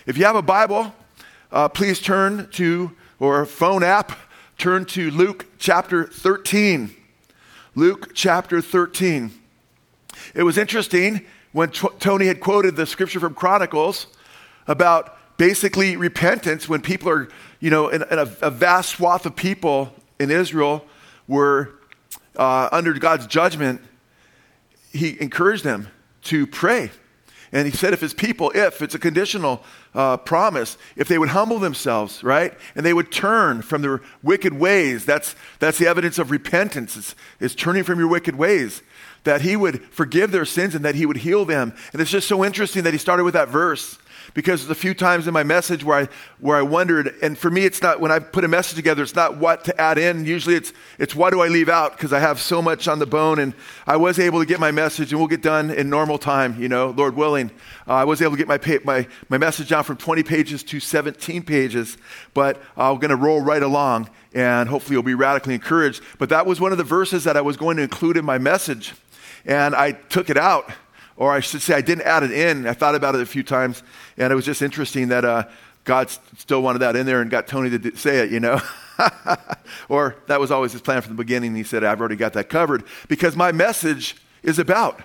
If you have a Bible, please turn to, or a phone app, turn to Luke chapter 13. Luke chapter 13. It was interesting when Tony had quoted the scripture from Chronicles about basically repentance when people are, in a vast swath of people in Israel were under God's judgment. He encouraged them to pray. And he said if it's a conditional promise, if they would humble themselves, right? And they would turn from their wicked ways, that's the evidence of repentance, is turning from your wicked ways, that he would forgive their sins and that he would heal them. And it's just so interesting that he started with that verse, because there's a few times in my message where I wondered, and for me it's not, when I put a message together, it's not what to add in. Usually it's what do I leave out, because I have so much on the bone. And I was able to get my message, and we'll get done in normal time, Lord willing. I was able to get my message down from 20 pages to 17 pages, but I'm going to roll right along, and hopefully you'll be radically encouraged. But that was one of the verses that I was going to include in my message, and I took it out. Or I should say I didn't add it in. I thought about it a few times, and it was just interesting that God still wanted that in there and got Tony to say it, Or that was always his plan from the beginning. He said, I've already got that covered. Because my message is about,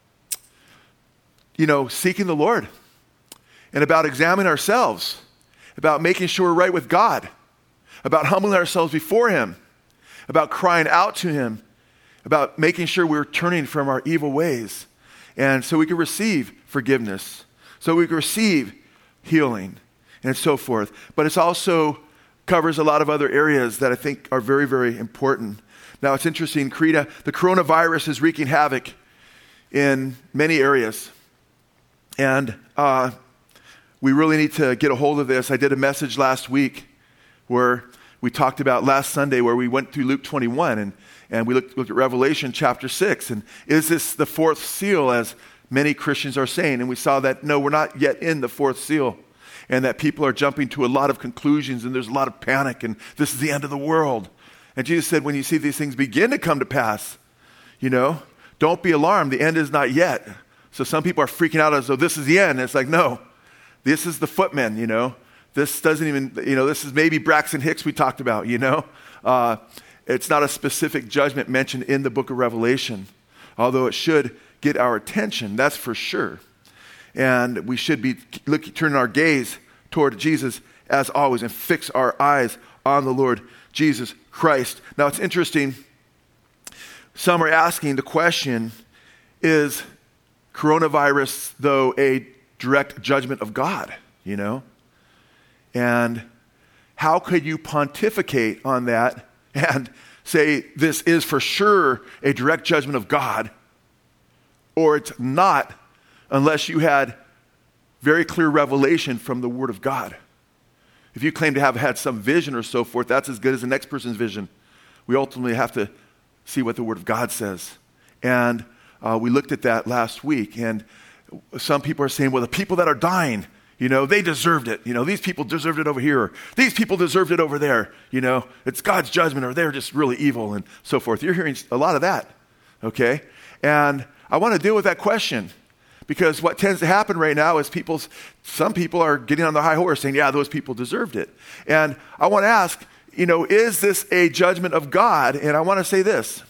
seeking the Lord, and about examining ourselves, about making sure we're right with God, about humbling ourselves before him, about crying out to him, about making sure we're turning from our evil ways. And so we can receive forgiveness, so we can receive healing, and so forth. But it also covers a lot of other areas that I think are very, very important. Now, it's interesting, the coronavirus is wreaking havoc in many areas. And we really need to get a hold of this. I did a message last week where we talked about last Sunday, where we went through Luke 21, and we looked at Revelation chapter 6. And is this the fourth seal, as many Christians are saying? And we saw that, no, we're not yet in the fourth seal. And that people are jumping to a lot of conclusions, and there's a lot of panic, and this is the end of the world. And Jesus said, when you see these things begin to come to pass, don't be alarmed. The end is not yet. So some people are freaking out as though this is the end. And it's like, no, this is the footmen, This doesn't even, this is maybe Braxton Hicks we talked about, It's not a specific judgment mentioned in the book of Revelation, although it should get our attention, that's for sure. And we should be turning our gaze toward Jesus as always and fix our eyes on the Lord Jesus Christ. Now, it's interesting. Some are asking the question, is coronavirus, though, a direct judgment of God, And how could you pontificate on that and say this is for sure a direct judgment of God, or it's not, unless you had very clear revelation from the Word of God? If you claim to have had some vision or so forth, that's as good as the next person's vision. We ultimately have to see what the Word of God says. And we looked at that last week, and some people are saying, well, the people that are dying, they deserved it. These people deserved it over here. Or these people deserved it over there. It's God's judgment, or they're just really evil and so forth. You're hearing a lot of that, okay? And I want to deal with that question, because what tends to happen right now is some people are getting on the high horse saying, yeah, those people deserved it. And I want to ask, is this a judgment of God? And I want to say this.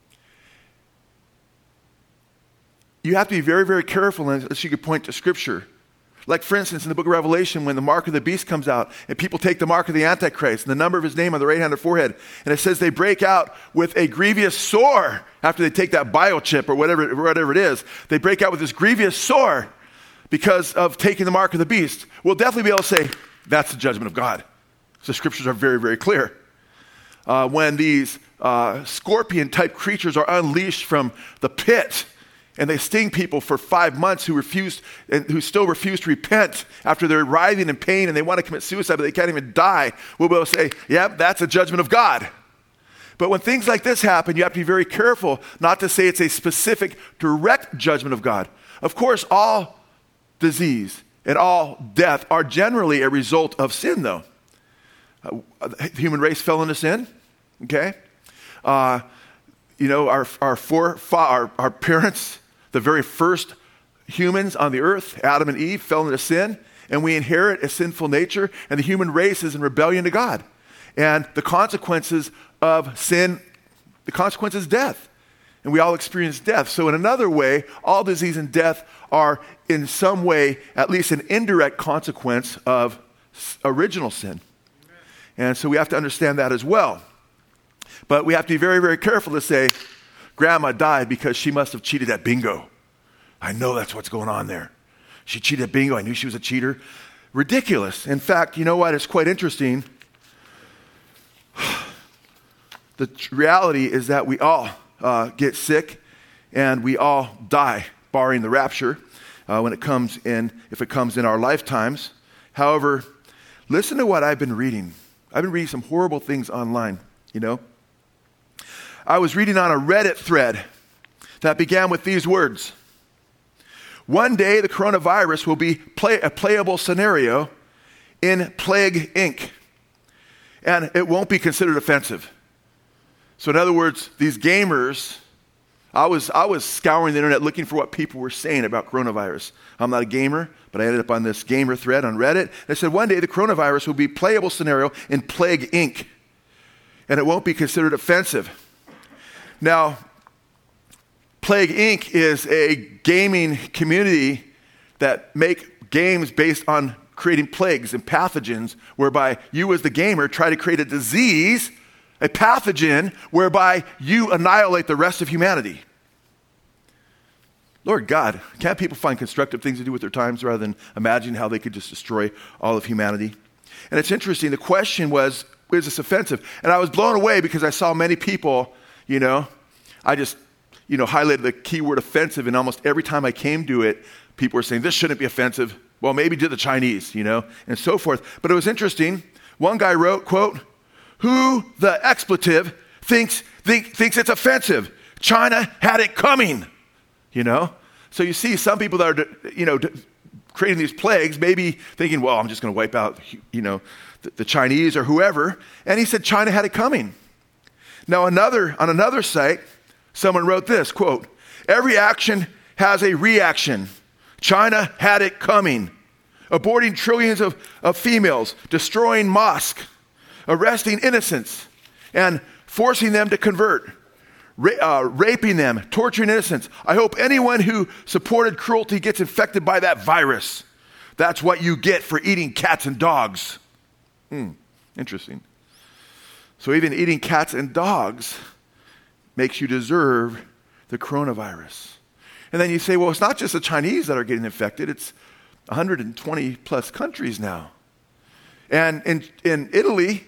You have to be very, very careful unless you could point to Scripture. Like, for instance, in the book of Revelation, when the mark of the beast comes out and people take the mark of the Antichrist and the number of his name on the right hand or forehead, and it says they break out with a grievous sore after they take that biochip or whatever it is. They break out with this grievous sore because of taking the mark of the beast. We'll definitely be able to say that's the judgment of God. So scriptures are very, very clear. When these scorpion-type creatures are unleashed from the pit, and they sting people for 5 months who still refuse to repent after they're writhing in pain and they want to commit suicide, but they can't even die, we'll be able to say, yep, that's a judgment of God. But when things like this happen, you have to be very careful not to say it's a specific, direct judgment of God. Of course, all disease and all death are generally a result of sin, though. The human race fell into sin, okay? Our parents, the very first humans on the earth, Adam and Eve, fell into sin. and we inherit a sinful nature, and the human race is in rebellion to God. And the consequences of sin, the consequence is death. And we all experience death. So in another way, all disease and death are in some way at least an indirect consequence of original sin. Amen. And so we have to understand that as well. But we have to be very, very careful to say, Grandma died because she must have cheated at bingo. I know that's what's going on there. She cheated at bingo. I knew she was a cheater. Ridiculous. In fact, you know what? It's quite interesting. The reality is that we all get sick and we all die, barring the rapture, when it comes in, if it comes in our lifetimes. However, listen to what I've been reading. I've been reading some horrible things online, you know. I was reading on a Reddit thread that began with these words. One day the coronavirus will be a playable scenario in Plague Inc. And it won't be considered offensive. So in other words, these gamers, I was scouring the internet looking for what people were saying about coronavirus. I'm not a gamer, but I ended up on this gamer thread on Reddit. They said one day the coronavirus will be a playable scenario in Plague Inc. And it won't be considered offensive. Now, Plague Inc. is a gaming community that make games based on creating plagues and pathogens, whereby you as the gamer try to create a disease, a pathogen, whereby you annihilate the rest of humanity. Lord God, can't people find constructive things to do with their times rather than imagine how they could just destroy all of humanity? And it's interesting, the question was, is this offensive? And I was blown away because I saw many people, I just highlighted the keyword offensive, and almost every time I came to it, people were saying, this shouldn't be offensive. Well, maybe to the Chinese, and so forth. But it was interesting. One guy wrote, quote, who the expletive thinks it's offensive? China had it coming, So you see some people that are, creating these plagues, maybe thinking, well, I'm just going to wipe out, the Chinese or whoever. And he said China had it coming. Now on another site, someone wrote this, quote, every action has a reaction. China had it coming. Aborting trillions of females, destroying mosques, arresting innocents, and forcing them to convert, raping them, torturing innocents. I hope anyone who supported cruelty gets infected by that virus. That's what you get for eating cats and dogs. Interesting. So even eating cats and dogs makes you deserve the coronavirus. And then you say, well, it's not just the Chinese that are getting infected. It's 120 plus countries now. And in Italy,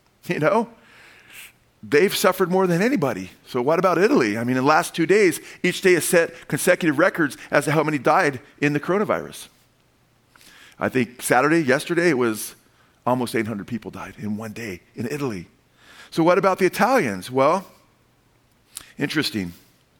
they've suffered more than anybody. So what about Italy? I mean, in the last 2 days, each day has set consecutive records as to how many died in the coronavirus. I think yesterday, it was almost 800 people died in one day in Italy. So what about the Italians? Well, interesting.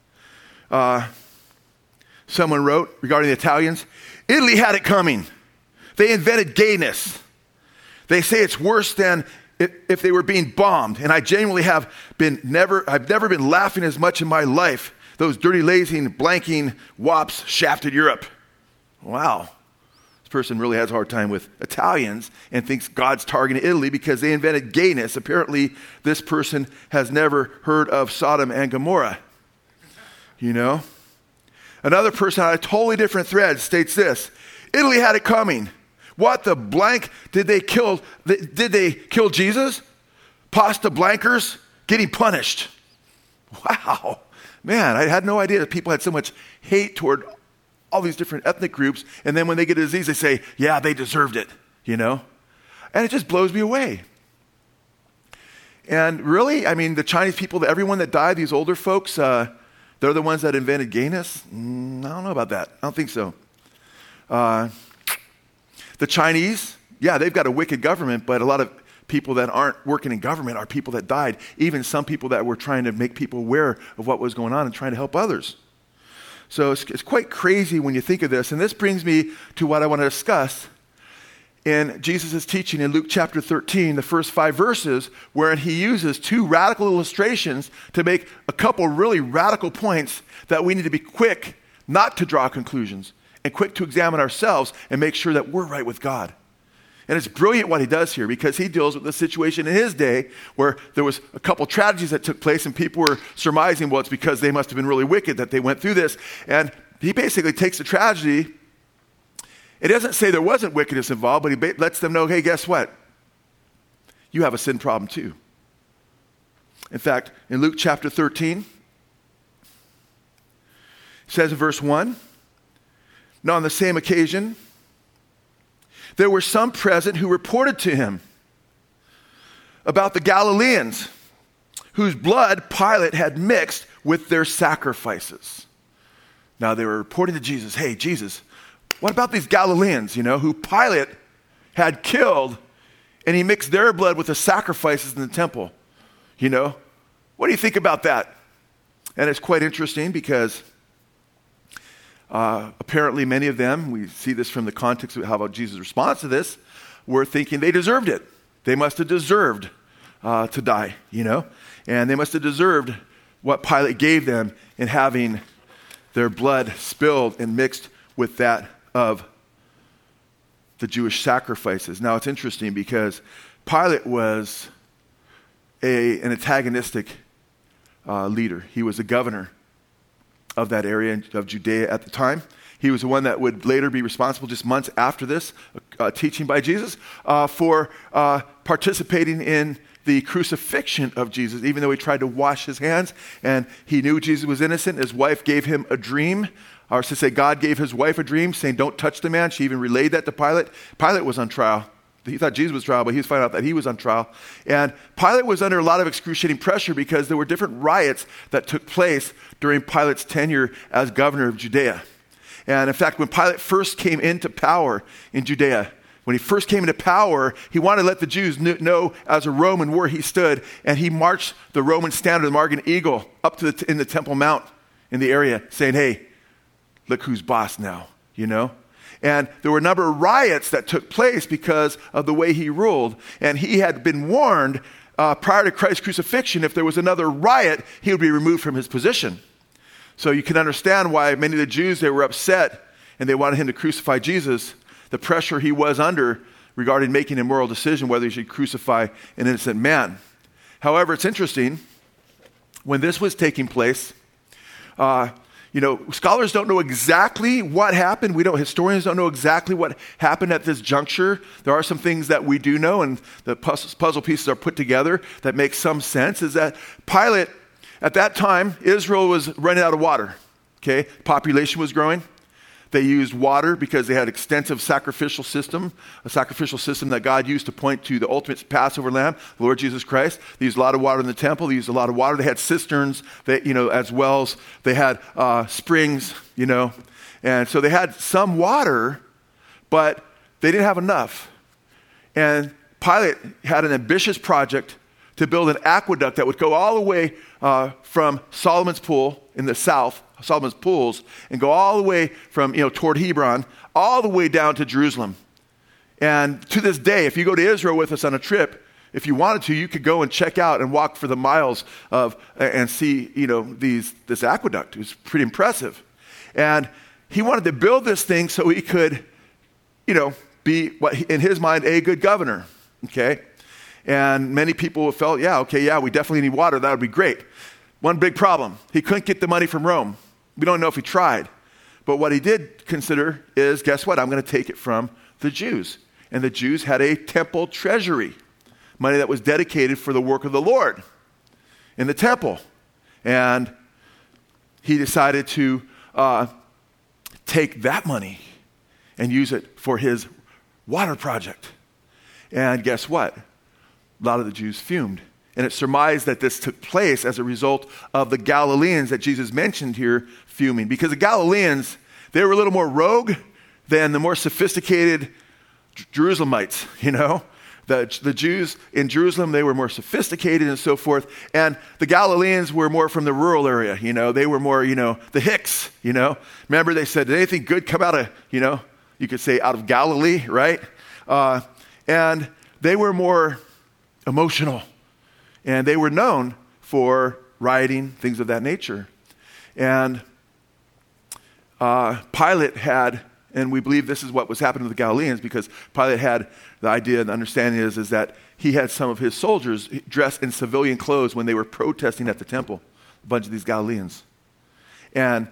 Someone wrote regarding the Italians, Italy had it coming. They invented gayness. They say it's worse than if they were being bombed. And I genuinely I've never been laughing as much in my life. Those dirty, lazy, blanking wops shafted Europe. Wow. This person really has a hard time with Italians and thinks God's targeting Italy because they invented gayness. Apparently, this person has never heard of Sodom and Gomorrah. Another person on a totally different thread states this. Italy had it coming. What the blank did they kill? Did they kill Jesus? Pasta blankers getting punished. Wow. Man, I had no idea that people had so much hate toward all these different ethnic groups. And then when they get a disease, they say, yeah, they deserved it, And it just blows me away. And really, I mean, the Chinese people, everyone that died, these older folks, they're the ones that invented gayness? I don't know about that. I don't think so. The Chinese, yeah, they've got a wicked government, but a lot of people that aren't working in government are people that died. Even some people that were trying to make people aware of what was going on and trying to help others. So it's quite crazy when you think of this. And this brings me to what I want to discuss in Jesus' teaching in Luke chapter 13, the first 5 verses, wherein he uses 2 radical illustrations to make a couple really radical points that we need to be quick not to draw conclusions and quick to examine ourselves and make sure that we're right with God. And it's brilliant what he does here, because he deals with the situation in his day where there was a couple tragedies that took place and people were surmising, well, it's because they must have been really wicked that they went through this. And he basically takes the tragedy. It doesn't say there wasn't wickedness involved, but he lets them know, hey, guess what? You have a sin problem too. In fact, in Luke chapter 13, it says in verse 1, now on the same occasion, there were some present who reported to him about the Galileans, whose blood Pilate had mixed with their sacrifices. Now they were reporting to Jesus, hey, Jesus, what about these Galileans, who Pilate had killed, and he mixed their blood with the sacrifices in the temple? What do you think about that? And it's quite interesting because apparently many of them, we see this from the context of how about Jesus' response to this, were thinking they deserved it. They must have deserved to die, and they must have deserved what Pilate gave them in having their blood spilled and mixed with that of the Jewish sacrifices. Now it's interesting because Pilate was an antagonistic leader. He was the governor of that area of Judea at the time. He was the one that would later be responsible just months after this, teaching by Jesus, for participating in the crucifixion of Jesus, even though he tried to wash his hands and he knew Jesus was innocent. His wife gave him a dream, or to say God gave his wife a dream saying, don't touch the man. She even relayed that to Pilate. Pilate was on trial. He thought Jesus was trial, but he was finding out that he was on trial. And Pilate was under a lot of excruciating pressure because there were different riots that took place during Pilate's tenure as governor of Judea. And in fact, when Pilate first came into power in Judea, when he first came into power, he wanted to let the Jews know as a Roman where he stood, and he marched the Roman standard, the Margan Eagle, up to in the Temple Mount in the area, saying, hey, look who's boss now, And there were a number of riots that took place because of the way he ruled. And he had been warned prior to Christ's crucifixion, if there was another riot, he would be removed from his position. So you can understand why many of the Jews, they were upset and they wanted him to crucify Jesus, the pressure he was under regarding making a moral decision whether he should crucify an innocent man. However, it's interesting, when this was taking place, scholars don't know exactly what happened. Historians don't know exactly what happened at this juncture. There are some things that we do know, and the puzzle pieces are put together that make some sense, is that Pilate, at that time, Israel was running out of water. Okay, population was growing. They used water because they had extensive sacrificial system, a sacrificial system that God used to point to the ultimate Passover lamb, the Lord Jesus Christ. They used a lot of water in the temple. They used a lot of water. They had cisterns, as wells. They had springs, and so they had some water, but they didn't have enough. And Pilate had an ambitious project to build an aqueduct that would go all the way from Solomon's Pool in the south, Solomon's Pools, and go all the way from, toward Hebron, all the way down to Jerusalem. And to this day, if you go to Israel with us on a trip, if you wanted to, you could go and check out and walk for the miles and see, this aqueduct. It was pretty impressive. And he wanted to build this thing so he could, be, in his mind, a good governor, okay? And many people felt, we definitely need water. That would be great. One big problem, he couldn't get the money from Rome. We don't know if he tried. But what he did consider is, guess what? I'm going to take it from the Jews. And the Jews had a temple treasury, money that was dedicated for the work of the Lord in the temple. And he decided to take that money and use it for his water project. And guess what? A lot of the Jews fumed. And it's surmised that this took place as a result of the Galileans that Jesus mentioned here fuming. Because the Galileans, they were a little more rogue than the more sophisticated Jerusalemites, The Jews in Jerusalem, they were more sophisticated and so forth. And the Galileans were more from the rural area, They were more, the Hicks, Remember they said, did anything good come out of, you could say out of Galilee, right? And they were more emotional. And they were known for rioting, things of that nature. And Pilate had and we believe this is what was happening to the Galileans, because Pilate had the idea and the understanding is that he had some of his soldiers dressed in civilian clothes when they were protesting at the temple, a bunch of these Galileans. And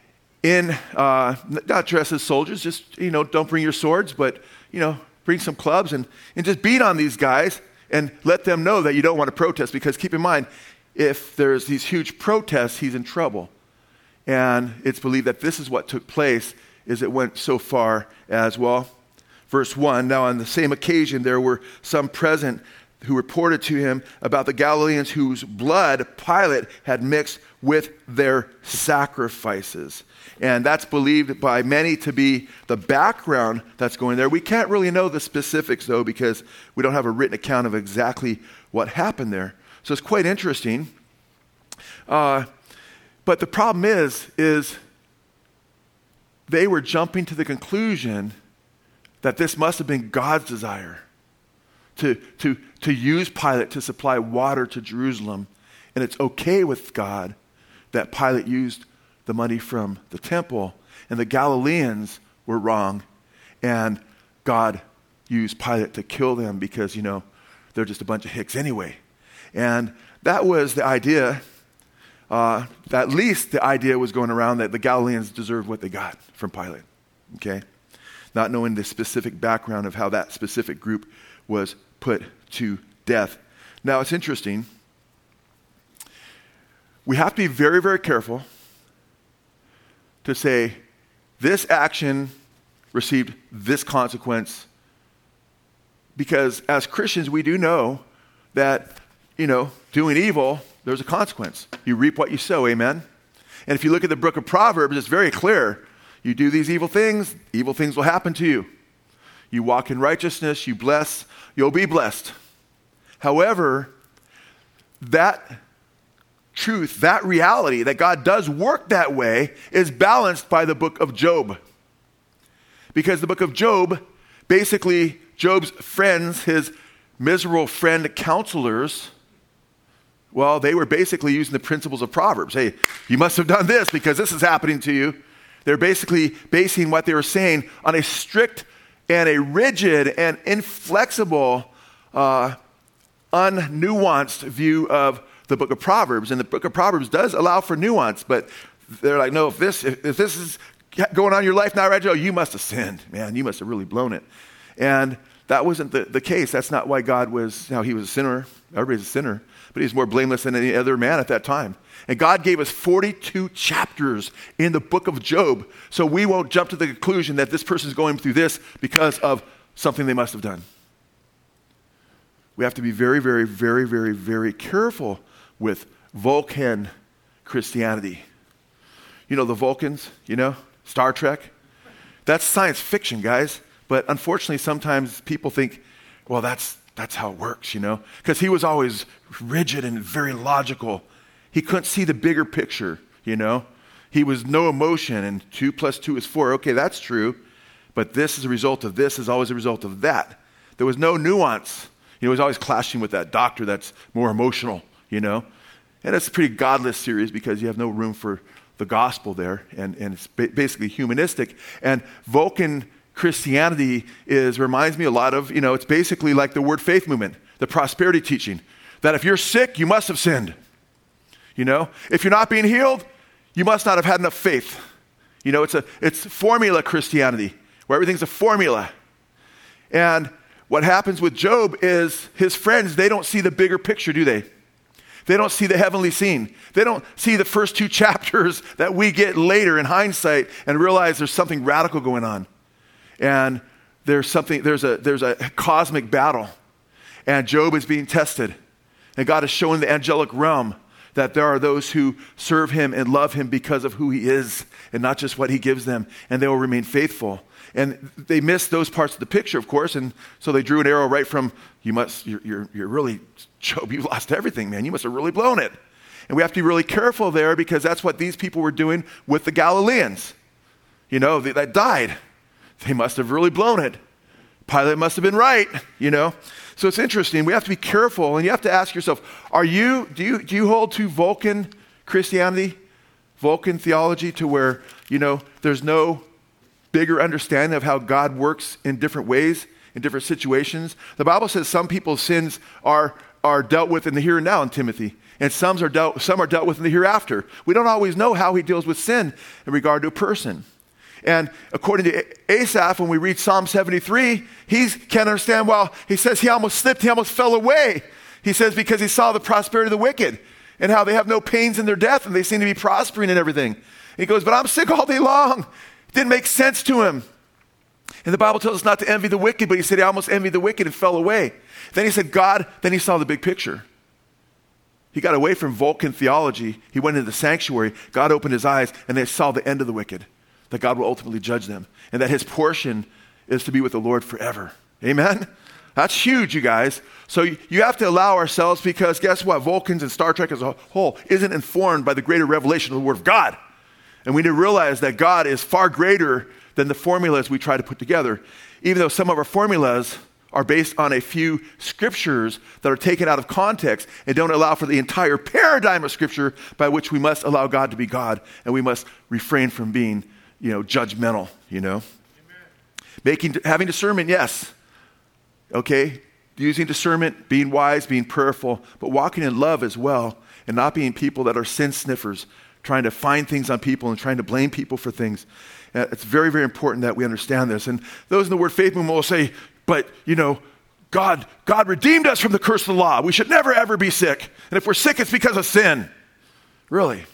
not dressed as soldiers, just, don't bring your swords, but, bring some clubs and just beat on these guys and let them know that you don't want to protest, because keep in mind, if there's these huge protests, he's in trouble. And it's believed that this is what took place, is it went so far as well. Verse 1, now on the same occasion there were some present who reported to him about the Galileans whose blood Pilate had mixed with their sacrifices. And that's believed by many to be the background that's going there. We can't really know the specifics, though, because we don't have a written account of exactly what happened there. So it's quite interesting. But the problem is they were jumping to the conclusion that this must have been God's desire to use Pilate to supply water to Jerusalem. And it's okay with God that Pilate used the money from the temple, and the Galileans were wrong, and God used Pilate to kill them because, they're just a bunch of hicks anyway. And that was the idea, at least the idea was going around that the Galileans deserved what they got from Pilate, okay? Not knowing the specific background of how that specific group was put to death. Now, it's interesting. We have to be very, very careful to say this action received this consequence, because as Christians we do know that doing evil, there's a consequence. You reap what you sow, amen? And if you look at the book of Proverbs, it's very clear. You do these evil things will happen to you. You walk in righteousness, you bless, you'll be blessed. However, that truth, that reality that God does work that way is balanced by the book of Job. Because the book of Job, basically Job's friends, his miserable friend counselors, well, they were basically using the principles of Proverbs. Hey, you must have done this because this is happening to you. They're basically basing what they were saying on a strict and a rigid and inflexible, unnuanced view of the book of Proverbs. And the book of Proverbs does allow for nuance, but they're like, no, if this is going on in your life now, right, Joe, you must have sinned. Man, you must have really blown it. And that wasn't the case. That's not why God was, he was a sinner. Everybody's a sinner. But he's more blameless than any other man at that time. And God gave us 42 chapters in the book of Job, so we won't jump to the conclusion that this person's going through this because of something they must have done. We have to be very, very, very, very, very careful with Vulcan Christianity. The Vulcans, Star Trek. That's science fiction, guys. But unfortunately, sometimes people think, well, that's how it works, Because he was always rigid and very logical. He couldn't see the bigger picture, He was no emotion, and 2 + 2 is 4. Okay, that's true. But this is a result of this is always a result of that. There was no nuance. He was always clashing with that doctor that's more emotional, And it's a pretty godless series because you have no room for the gospel there, and it's basically humanistic. And Vulcan Christianity reminds me a lot of, it's basically like the Word Faith movement, the prosperity teaching, that if you're sick, you must have sinned. If you're not being healed, you must not have had enough faith. It's formula Christianity, where everything's a formula. And what happens with Job is his friends, they don't see the bigger picture, do they? They don't see the heavenly scene. They don't see the first 2 chapters that we get later in hindsight and realize there's something radical going on. And there's a cosmic battle. And Job is being tested. And God is showing the angelic realm that there are those who serve him and love him because of who he is and not just what he gives them, and they will remain faithful. And they missed those parts of the picture, of course, and so they drew an arrow right from, you're really, Job, you lost everything, man. You must have really blown it. And we have to be really careful there because that's what these people were doing with the Galileans. That died. They must have really blown it. Pilate must have been right, So it's interesting. We have to be careful, and you have to ask yourself, do you hold to Vulcan Christianity, Vulcan theology, to where, there's no bigger understanding of how God works in different ways, in different situations. The Bible says some people's sins are dealt with in the here and now in Timothy, and some are dealt with in the hereafter. We don't always know how he deals with sin in regard to a person. And according to Asaph, when we read Psalm 73, he can't understand, well, he says he almost slipped, he almost fell away. He says because he saw the prosperity of the wicked and how they have no pains in their death and they seem to be prospering and everything. And he goes, but I'm sick all day long. It didn't make sense to him. And the Bible tells us not to envy the wicked, but he said he almost envied the wicked and fell away. Then he said, then he saw the big picture. He got away from Vulcan theology. He went into the sanctuary. God opened his eyes and they saw the end of the wicked, that God will ultimately judge them and that his portion is to be with the Lord forever. Amen? That's huge, you guys. So you have to allow ourselves, because guess what? Vulcans and Star Trek as a whole isn't informed by the greater revelation of the Word of God. And we need to realize that God is far greater than the formulas we try to put together, even though some of our formulas are based on a few scriptures that are taken out of context and don't allow for the entire paradigm of Scripture by which we must allow God to be God and we must refrain from being, judgmental, Having discernment, yes. Okay, using discernment, being wise, being prayerful, but walking in love as well, and not being people that are sin sniffers, trying to find things on people and trying to blame people for things. It's very, very important that we understand this. And those in the Word Faith movement will say, but, God redeemed us from the curse of the law. We should never, ever be sick. And if we're sick, it's because of sin. Really?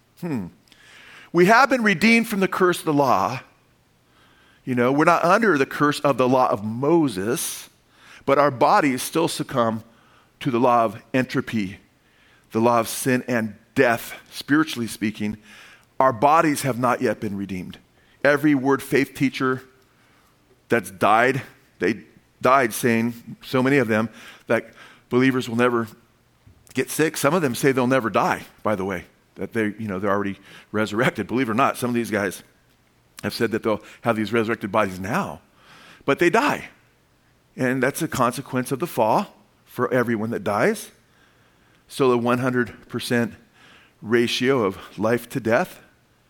We have been redeemed from the curse of the law. We're not under the curse of the law of Moses, but our bodies still succumb to the law of entropy, the law of sin and death, spiritually speaking. Our bodies have not yet been redeemed. Every Word Faith teacher that's died, they died saying, so many of them, that believers will never get sick. Some of them say they'll never die, by the way, that they're already resurrected. Believe it or not, some of these guys have said that they'll have these resurrected bodies now, but they die. And that's a consequence of the fall for everyone that dies. So the 100% ratio of life to death,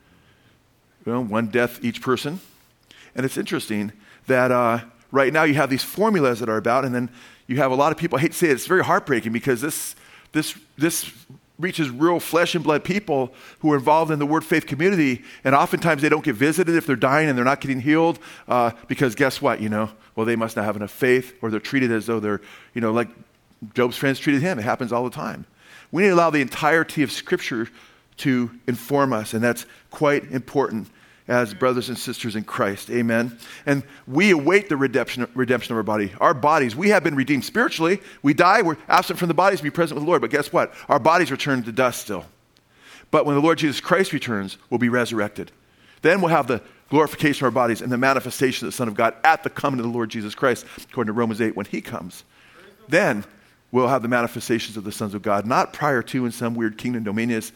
one death each person. And it's interesting that right now you have these formulas that are about, and then you have a lot of people, I hate to say it, it's very heartbreaking because this reaches real flesh and blood people who are involved in the Word Faith community, and oftentimes they don't get visited if they're dying and they're not getting healed because guess what, well, they must not have enough faith, or they're treated as though they're, like Job's friends treated him. It happens all the time. We need to allow the entirety of Scripture to inform us, and that's quite important as brothers and sisters in Christ. Amen. And we await the redemption of our body. Our bodies, we have been redeemed spiritually. We die, we're absent from the bodies to be present with the Lord. But guess what? Our bodies return to dust still. But when the Lord Jesus Christ returns, we'll be resurrected. Then we'll have the glorification of our bodies and the manifestation of the Son of God at the coming of the Lord Jesus Christ, according to Romans 8, when he comes. Then we'll have the manifestations of the sons of God, not prior to in some weird kingdom dominious,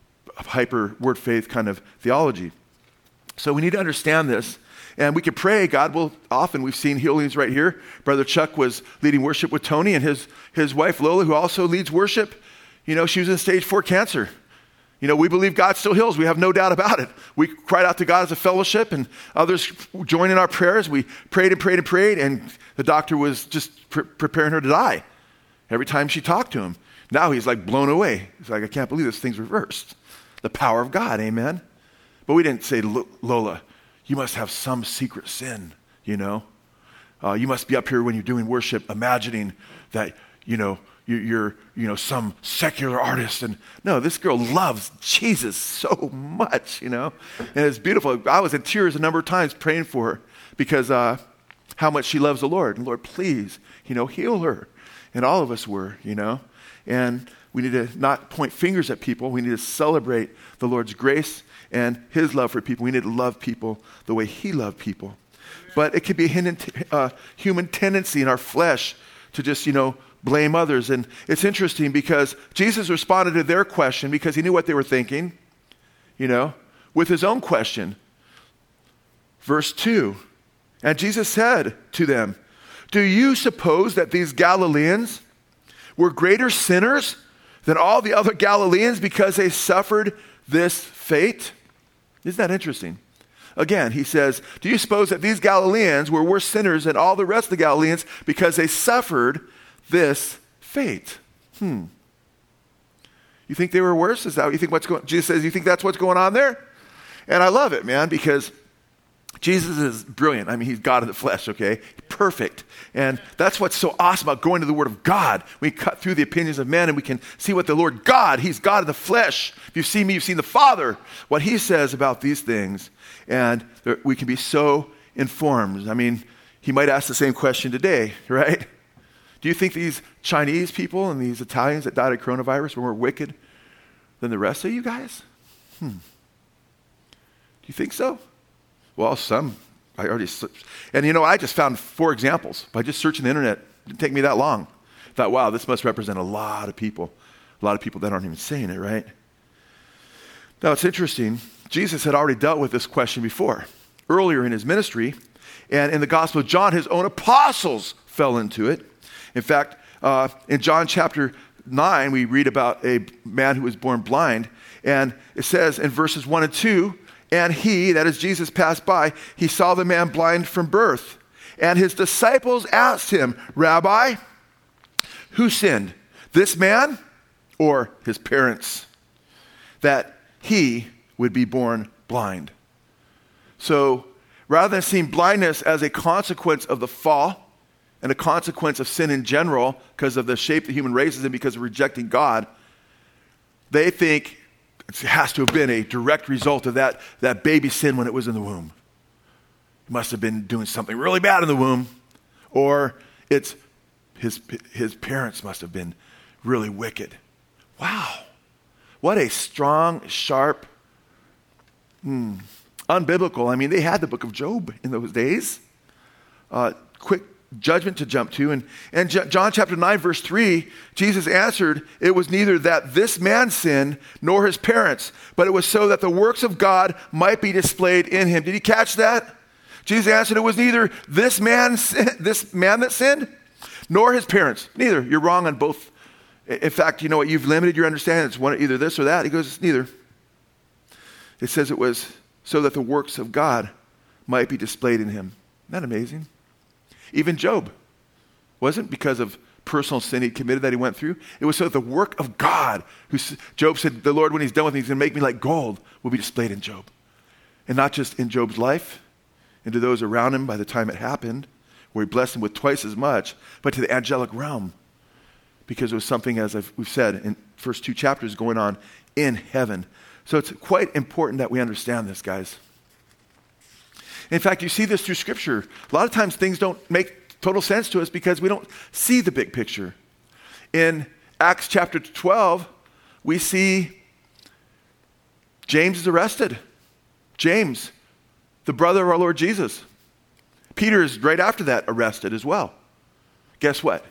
hyper Word Faith kind of theology. So we need to understand this, and we can pray. God will often, we've seen healings right here. Brother Chuck was leading worship with Tony, and his wife Lola, who also leads worship, she was in stage 4 cancer. We believe God still heals. We have no doubt about it. We cried out to God as a fellowship, and others joined in our prayers. We prayed and prayed and prayed, and the doctor was just preparing her to die every time she talked to him. Now he's like blown away. He's like, I can't believe this thing's reversed. The power of God, amen? But we didn't say, Lola, you must have some secret sin, you must be up here when you're doing worship imagining that, you're some secular artist. And no, this girl loves Jesus so much, and it's beautiful. I was in tears a number of times praying for her because how much she loves the Lord. And Lord, please, heal her. And all of us were, and we need to not point fingers at people. We need to celebrate the Lord's grace and his love for people. We need to love people the way he loved people. But it could be a human tendency in our flesh to just, blame others. And it's interesting because Jesus responded to their question because he knew what they were thinking, with his own question. Verse 2, and Jesus said to them, do you suppose that these Galileans were greater sinners than all the other Galileans because they suffered this fate? Isn't that interesting? Again, he says, do you suppose that these Galileans were worse sinners than all the rest of the Galileans because they suffered this fate? You think they were worse? Is that what you think Jesus says, you think that's what's going on there? And I love it, man, because Jesus is brilliant. I mean, he's God in the flesh, okay? Perfect. And that's what's so awesome about going to the Word of God. We cut through the opinions of men and we can see what the Lord God, he's God in the flesh. If you've seen me, you've seen the Father, what he says about these things. And we can be so informed. I mean, he might ask the same question today, right? Do you think these Chinese people and these Italians that died of coronavirus were more wicked than the rest of you guys? Do you think so? Well, some, I already, and I just found 4 examples by just searching the internet. It didn't take me that long. I thought, wow, this must represent a lot of people that aren't even saying it, right? Now, it's interesting. Jesus had already dealt with this question before, earlier in his ministry, and in the Gospel of John, his own apostles fell into it. In fact, in John chapter 9, we read about a man who was born blind, and it says in verses 1 and 2, and he, that is Jesus, passed by. He saw the man blind from birth. And his disciples asked him, Rabbi, who sinned, this man or his parents, that he would be born blind? So rather than seeing blindness as a consequence of the fall and a consequence of sin in general because of the shape the human race is in because of rejecting God, they think it has to have been a direct result of that baby sin when it was in the womb. He must have been doing something really bad in the womb, or it's his parents must have been really wicked. Wow. What a strong, sharp, unbiblical. I mean, they had the book of Job in those days. Quick judgment to jump to. And John chapter 9, verse 3, Jesus answered, it was neither that this man sinned nor his parents, but it was so that the works of God might be displayed in him. Did you catch that? Jesus answered, it was neither this man that sinned nor his parents. Neither. You're wrong on both. In fact, you know what? You've limited your understanding. It's either this or that. He goes, it's neither. It says it was so that the works of God might be displayed in him. Isn't that amazing? Even Job wasn't because of personal sin he committed that he went through. It was so that the work of God, Job said, the Lord, when he's done with me, he's going to make me like gold, will be displayed in Job. And not just in Job's life and to those around him by the time it happened, where he blessed them with twice as much, but to the angelic realm. Because it was something, as we've said in first 2 chapters, going on in heaven. So it's quite important that we understand this, guys. In fact, you see this through Scripture. A lot of times things don't make total sense to us because we don't see the big picture. In Acts chapter 12, we see James is arrested. James, the brother of our Lord Jesus. Peter is right after that arrested as well. Guess what?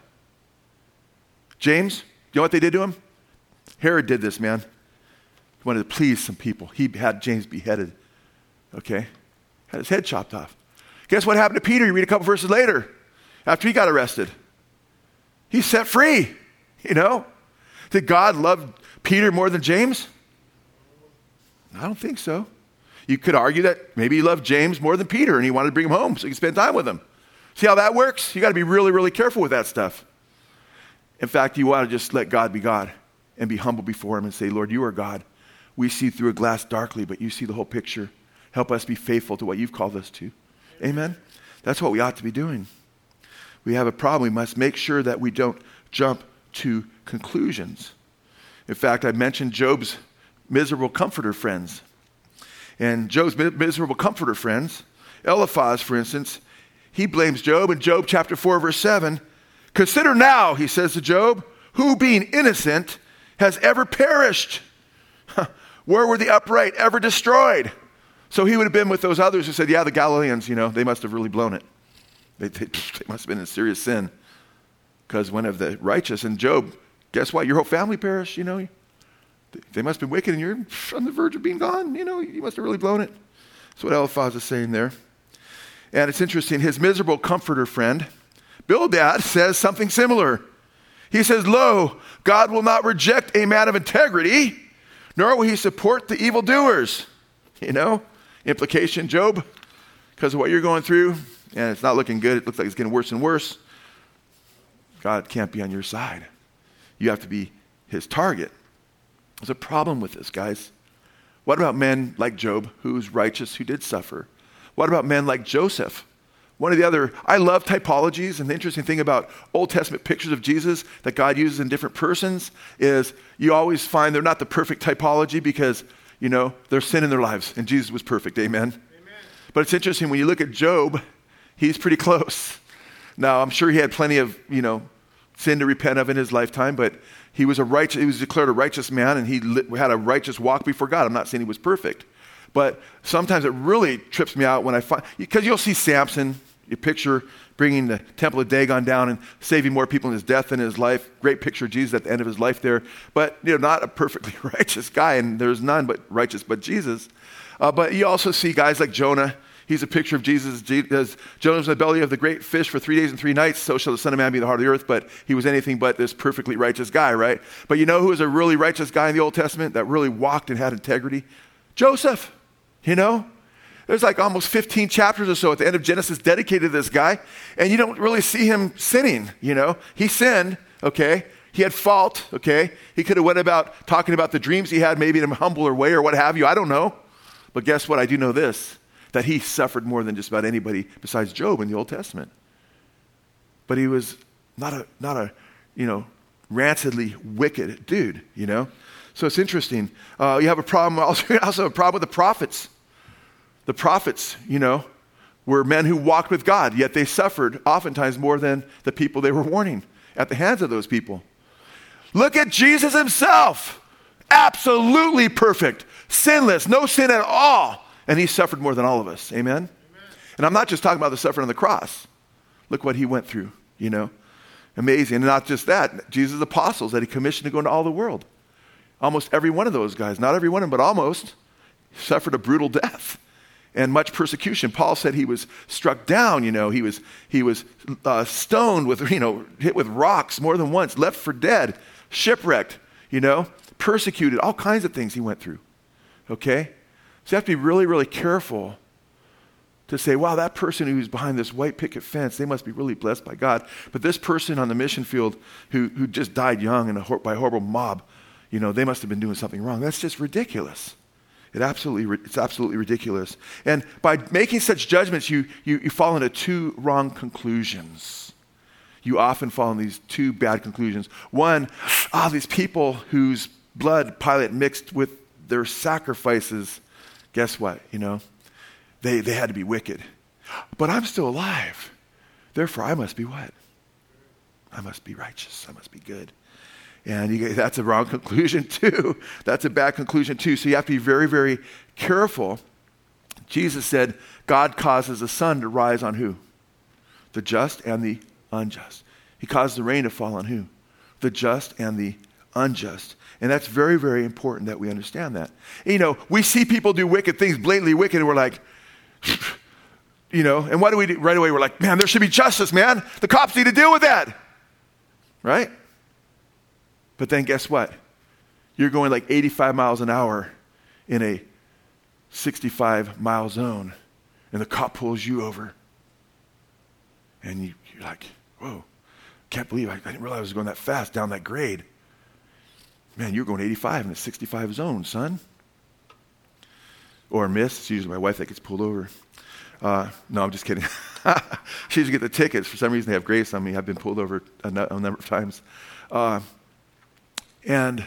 James, you know what they did to him? Herod did this, man. He wanted to please some people. He had James beheaded. Okay? Had his head chopped off. Guess what happened to Peter? You read a couple verses later, after he got arrested. He's set free, Did God love Peter more than James? I don't think so. You could argue that maybe he loved James more than Peter and he wanted to bring him home so he could spend time with him. See how that works? You got to be really, really careful with that stuff. In fact, you want to just let God be God and be humble before him and say, Lord, you are God. We see through a glass darkly, but you see the whole picture. Help us be faithful to what you've called us to. Amen? That's what we ought to be doing. We have a problem. We must make sure that we don't jump to conclusions. In fact, I mentioned Job's miserable comforter friends. And Job's miserable comforter friends, Eliphaz, for instance, he blames Job in Job chapter 4, verse 7. Consider now, he says to Job, who being innocent has ever perished? Where were the upright ever destroyed? So he would have been with those others who said, yeah, the Galileans, they must have really blown it. They must have been in serious sin. Because one of the righteous, and Job, guess what? Your whole family perished, They must have been wicked and you're on the verge of being gone. You must have really blown it. That's what Eliphaz is saying there. And it's interesting. His miserable comforter friend, Bildad, says something similar. He says, lo, God will not reject a man of integrity, nor will he support the evildoers. Implication, Job, because of what you're going through, and it's not looking good, it looks like it's getting worse and worse, God can't be on your side. You have to be his target. There's a problem with this, guys. What about men like Job, who's righteous, who did suffer? What about men like Joseph? One of the other, I love typologies, and the interesting thing about Old Testament pictures of Jesus that God uses in different persons is you always find they're not the perfect typology because, there's sin in their lives, and Jesus was perfect, amen? But it's interesting, when you look at Job, he's pretty close. Now, I'm sure he had plenty of, sin to repent of in his lifetime, but he was declared a righteous man, and he had a righteous walk before God. I'm not saying he was perfect. But sometimes it really trips me out when I find, because you'll see Samson, you picture bringing the temple of Dagon down and saving more people in his death than in his life. Great picture of Jesus at the end of his life there. But, not a perfectly righteous guy, and there's none but righteous but Jesus. But you also see guys like Jonah. He's a picture of Jesus. Jonah was in the belly of the great fish for 3 days and 3 nights. So shall the Son of Man be in the heart of the earth. But he was anything but this perfectly righteous guy, right? But you know who was a really righteous guy in the Old Testament that really walked and had integrity? Joseph. There's like almost 15 chapters or so at the end of Genesis dedicated to this guy, and you don't really see him sinning, He sinned, okay? He had fault, okay? He could have went about talking about the dreams he had, maybe in a humbler way or what have you, I don't know. But guess what? I do know this, that he suffered more than just about anybody besides Job in the Old Testament. But he was not a rancidly wicked dude, So it's interesting. You have a problem, also have a problem with the prophets. The prophets, were men who walked with God, yet they suffered oftentimes more than the people they were warning at the hands of those people. Look at Jesus himself. Absolutely perfect, sinless, no sin at all. And he suffered more than all of us. Amen? Amen. And I'm not just talking about the suffering on the cross. Look what he went through, Amazing. And not just that, Jesus' apostles that he commissioned to go into all the world. Almost every one of those guys, not every one of them, but almost, suffered a brutal death and much persecution. Paul said he was struck down, he was stoned with, hit with rocks more than once, left for dead, shipwrecked, persecuted, all kinds of things he went through, okay? So you have to be really, really careful to say, wow, that person who's behind this white picket fence, they must be really blessed by God. But this person on the mission field who just died young by a horrible mob, they must have been doing something wrong. That's just ridiculous. It's absolutely ridiculous. And by making such judgments, you fall into two wrong conclusions. You often fall in these two bad conclusions. One, these people whose blood Pilate mixed with their sacrifices, guess what? They had to be wicked. But I'm still alive. Therefore, I must be what? I must be righteous. I must be good. And that's a wrong conclusion too. That's a bad conclusion too. So you have to be very, very careful. Jesus said, God causes the sun to rise on who? The just and the unjust. He causes the rain to fall on who? The just and the unjust. And that's very, very important that we understand that. We see people do wicked things, blatantly wicked, and we're like, and what do we do? Right away, we're like, man, there should be justice, man. The cops need to deal with that. Right? But then guess what? You're going like 85 miles an hour in a 65-mile zone, and the cop pulls you over. And you're like, whoa, can't believe I didn't realize I was going that fast down that grade. Man, you're going 85 in a 65 zone, son. Or miss. It's usually my wife that gets pulled over. No, I'm just kidding. She used to get the tickets. For some reason, they have grace on me. I've been pulled over a number of times. And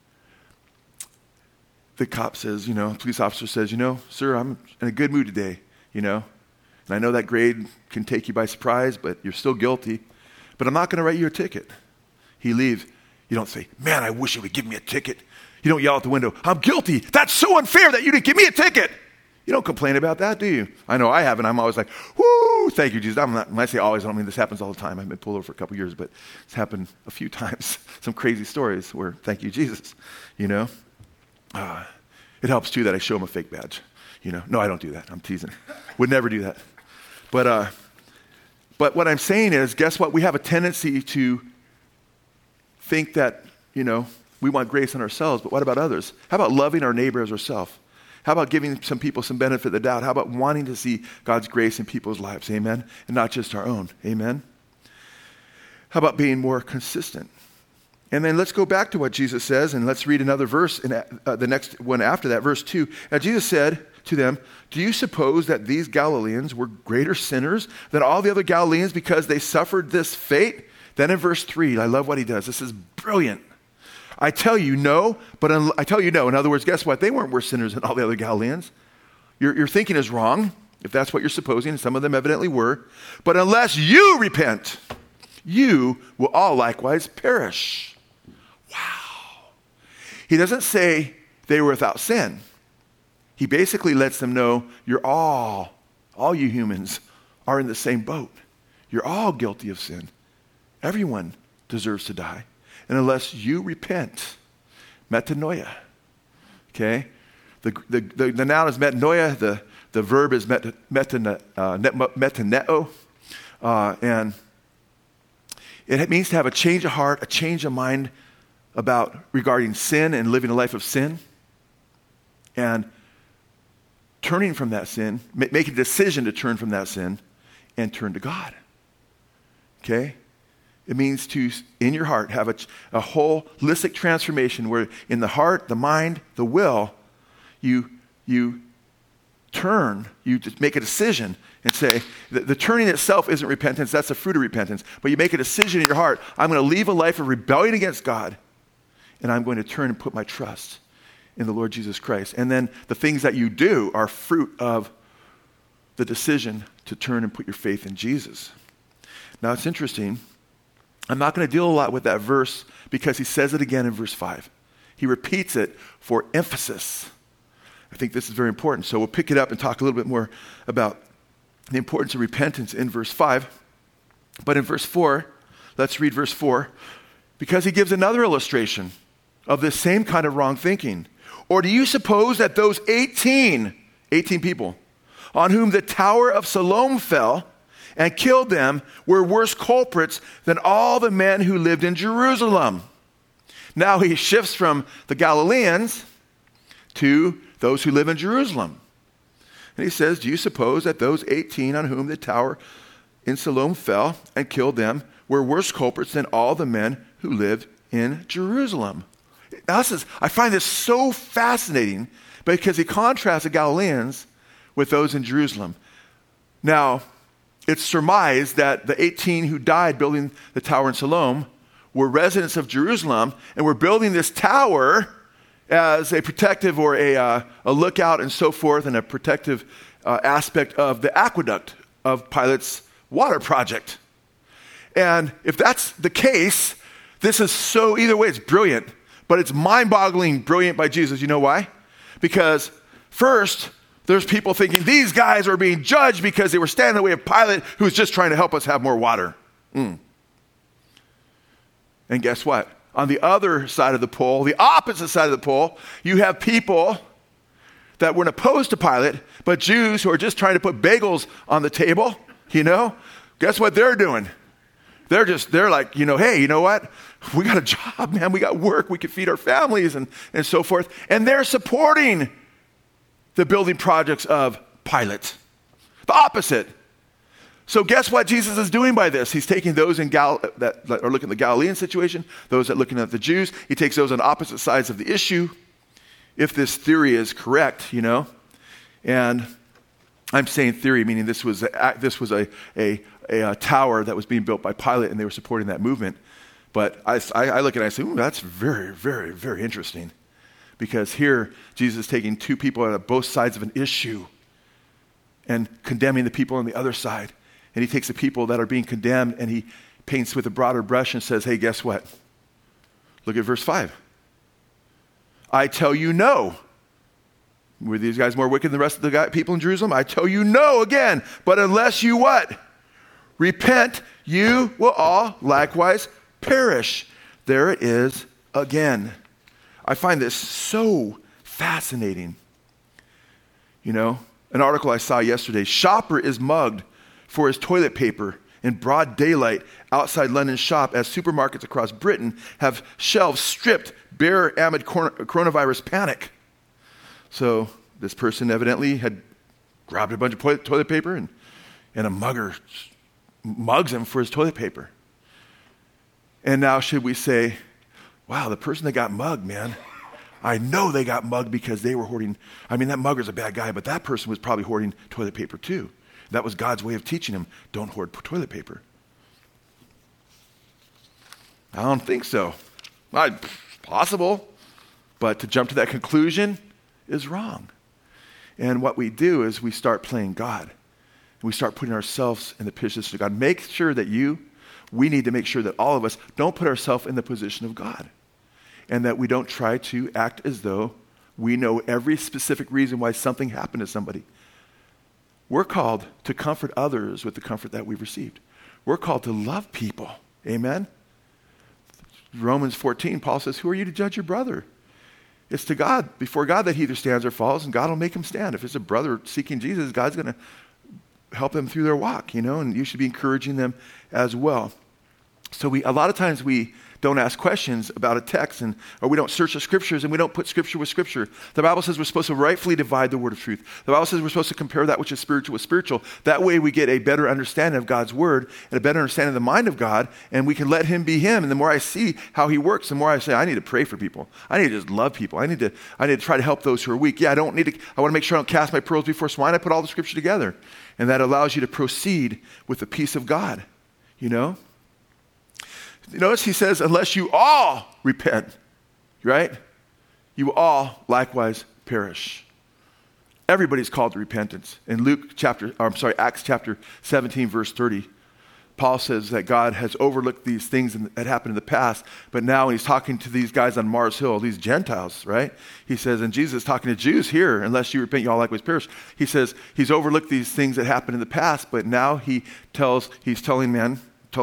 the cop says, police officer says, sir, I'm in a good mood today, And I know that grade can take you by surprise, but you're still guilty. But I'm not going to write you a ticket. He leaves. You don't say, man, I wish you would give me a ticket. You don't yell out the window, I'm guilty. That's so unfair that you didn't give me a ticket. You don't complain about that, do you? I know I haven't. I'm always like, whoo, thank you, Jesus. When I say always, I don't mean this happens all the time. I've been pulled over for a couple years, but it's happened a few times. Some crazy stories where, thank you, Jesus. It helps, too, that I show him a fake badge. No, I don't do that. I'm teasing. Would never do that. But what I'm saying is, guess what? We have a tendency to think that, we want grace on ourselves, but what about others? How about loving our neighbor as ourselves? How about giving some people some benefit of the doubt? How about wanting to see God's grace in people's lives? Amen? And not just our own. Amen? How about being more consistent? And then let's go back to what Jesus says, and let's read another verse, in the next one after that, verse 2. And Jesus said to them, do you suppose that these Galileans were greater sinners than all the other Galileans because they suffered this fate? Then in verse 3, I love what he does. This is brilliant. I tell you no, but I tell you no. In other words, guess what? They weren't worse sinners than all the other Galileans. Your thinking is wrong, if that's what you're supposing, and some of them evidently were. But unless you repent, you will all likewise perish. Wow. He doesn't say they were without sin. He basically lets them know you're all you humans are in the same boat. You're all guilty of sin. Everyone deserves to die. And unless you repent, metanoia, okay? The noun is metanoia, the verb is metaneo, and it means to have a change of heart, a change of mind regarding sin and living a life of sin, and turning from that sin, making a decision to turn from that sin and turn to God, okay? It means to, in your heart, have a holistic transformation where in the heart, the mind, the will, you turn, you just make a decision and say, the turning itself isn't repentance, that's the fruit of repentance. But you make a decision in your heart, I'm going to leave a life of rebellion against God, and I'm going to turn and put my trust in the Lord Jesus Christ. And then the things that you do are fruit of the decision to turn and put your faith in Jesus. Now it's interesting. I'm not going to deal a lot with that verse because he says it again in verse 5. He repeats it for emphasis. I think this is very important. So we'll pick it up and talk a little bit more about the importance of repentance in verse 5. But in verse 4, let's read verse 4, because he gives another illustration of this same kind of wrong thinking. Or do you suppose that those 18 people on whom the Tower of Siloam fell and killed them were worse culprits than all the men who lived in Jerusalem? Now he shifts from the Galileans to those who live in Jerusalem. And he says, do you suppose that those 18 on whom the tower in Siloam fell and killed them were worse culprits than all the men who lived in Jerusalem? Now I find this so fascinating because he contrasts the Galileans with those in Jerusalem. Now, it's surmised that the 18 who died building the tower in Siloam were residents of Jerusalem and were building this tower as a protective or a lookout and so forth, and a protective aspect of the aqueduct of Pilate's water project. And if that's the case, this is so, either way, it's brilliant, but it's mind-boggling brilliant by Jesus. You know why? Because first, there's people thinking these guys are being judged because they were standing in the way of Pilate, who's just trying to help us have more water. And guess what? On the other side of the pole, the opposite side of the pole, you have people that weren't opposed to Pilate, but Jews who are just trying to put bagels on the table, Guess what they're doing? They're like, hey, you know what? We got a job, man. We got work. We can feed our families and so forth. And they're supporting the building projects of Pilate. The opposite. So guess what Jesus is doing by this? He's taking those that are looking at the Galilean situation, those that are looking at the Jews. He takes those on opposite sides of the issue, if this theory is correct, And I'm saying theory, meaning this was a tower that was being built by Pilate, and they were supporting that movement. But I look at it and I say, ooh, that's very, very, very interesting. Because here, Jesus is taking two people on both sides of an issue and condemning the people on the other side. And he takes the people that are being condemned and he paints with a broader brush and says, hey, guess what? Look at verse 5. I tell you no. Were these guys more wicked than the rest of the people in Jerusalem? I tell you no again. But unless you what? Repent, you will all likewise perish. There it is again. I find this so fascinating. An article I saw yesterday, shopper is mugged for his toilet paper in broad daylight outside London shop as supermarkets across Britain have shelves stripped bare amid coronavirus panic. So this person evidently had grabbed a bunch of toilet paper, and a mugger mugs him for his toilet paper. And now should we say, wow, the person that got mugged, man, I know they got mugged because they were hoarding. I mean, that mugger's a bad guy, but that person was probably hoarding toilet paper too. That was God's way of teaching him, don't hoard toilet paper. I don't think so. Possible, but to jump to that conclusion is wrong. And what we do is we start playing God. And we start putting ourselves in the position of God. Make sure that we need to make sure that all of us don't put ourselves in the position of God. And that we don't try to act as though we know every specific reason why something happened to somebody. We're called to comfort others with the comfort that we've received. We're called to love people. Amen? Romans 14, Paul says, who are you to judge your brother? It's to God, before God, that he either stands or falls, and God will make him stand. If it's a brother seeking Jesus, God's going to help them through their walk, and you should be encouraging them as well. So a lot of times we don't ask questions about a text, or we don't search the scriptures, and we don't put scripture with scripture. The Bible says we're supposed to rightfully divide the word of truth. The Bible says we're supposed to compare that which is spiritual with spiritual. That way we get a better understanding of God's word and a better understanding of the mind of God, and we can let him be him. And the more I see how he works, the more I say, I need to pray for people. I need to just love people. I need to try to help those who are weak. Yeah, I want to make sure I don't cast my pearls before swine. I put all the scripture together. And that allows you to proceed with the peace of God, Notice he says, unless you all repent, right? You will all likewise perish. Everybody's called to repentance. In Acts chapter 17, verse 30, Paul says that God has overlooked these things that happened in the past, but now when he's talking to these guys on Mars Hill, these Gentiles, right? He says, and Jesus is talking to Jews here, unless you repent, you all likewise perish. He says he's overlooked these things that happened in the past, but now he's telling man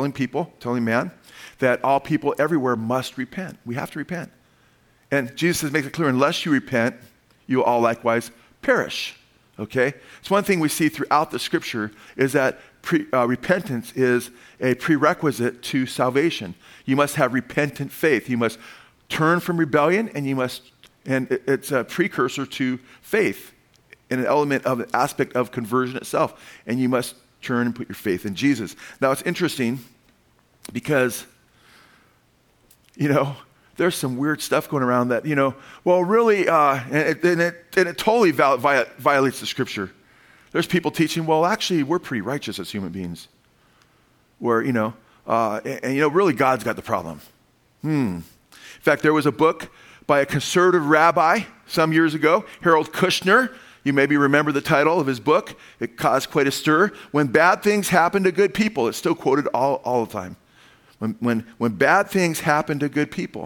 that all people everywhere must repent. We have to repent. And Jesus makes it clear, unless you repent, you will all likewise perish. Okay? It's one thing we see throughout the scripture is that repentance is a prerequisite to salvation. You must have repentant faith. You must turn from rebellion, and it's a precursor to faith, and an element of an aspect of conversion itself. And you must turn and put your faith in Jesus. Now it's interesting because there's some weird stuff going around that, really, and it totally violates the scripture. There's people teaching, well, actually, we're pretty righteous as human beings. Where, really God's got the problem. In fact, there was a book by a conservative rabbi some years ago, Harold Kushner. You maybe remember the title of his book. It caused quite a stir. When bad things happen to good people. It's still quoted all the time. When bad things happen to good people.